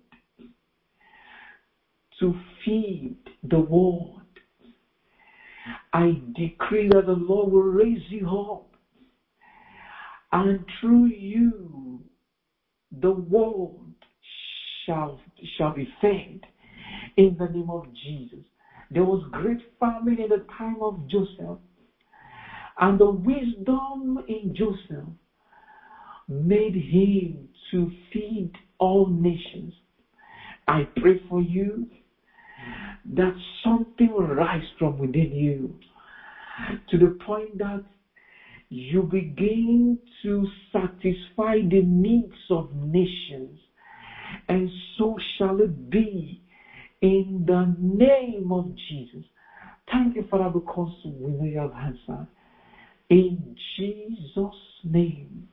I decree that the Lord will raise you up, and through you the world shall be fed in the name of Jesus. There was great famine in the time of Joseph, and the wisdom in Joseph made him to feed all nations. I pray for you that something will rise from within you to the point that you begin to satisfy the needs of nations, and so shall it be in the name of Jesus. Thank you, Father, because we know you have answered. In Jesus' name,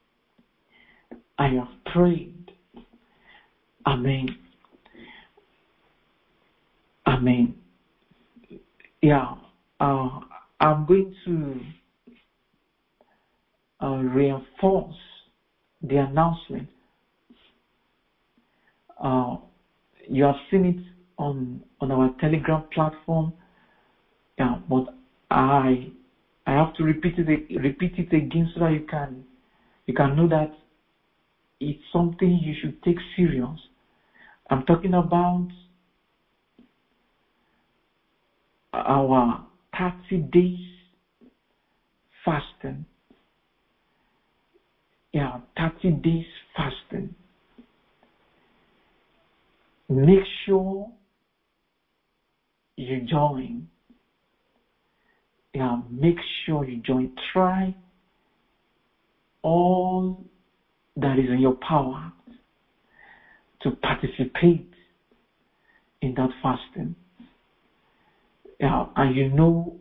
I have prayed. Amen. Amen. Yeah, I'm going to reinforce the announcement. You have seen it on our Telegram platform. Yeah, but I have to repeat it again so that you can know that it's something you should take serious. I'm talking about our 30 days fasting. Yeah, 30 days fasting. Make sure you join. Yeah, make sure you join. Try all that is in your power to participate in that fasting. Yeah, and you know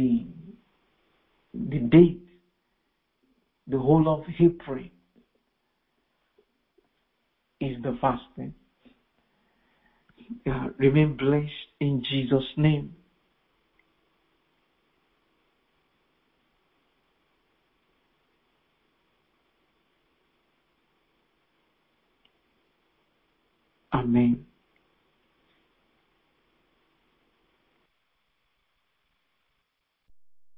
the date, the whole of April is the fasting. Yeah, remain blessed in Jesus' name. Amen.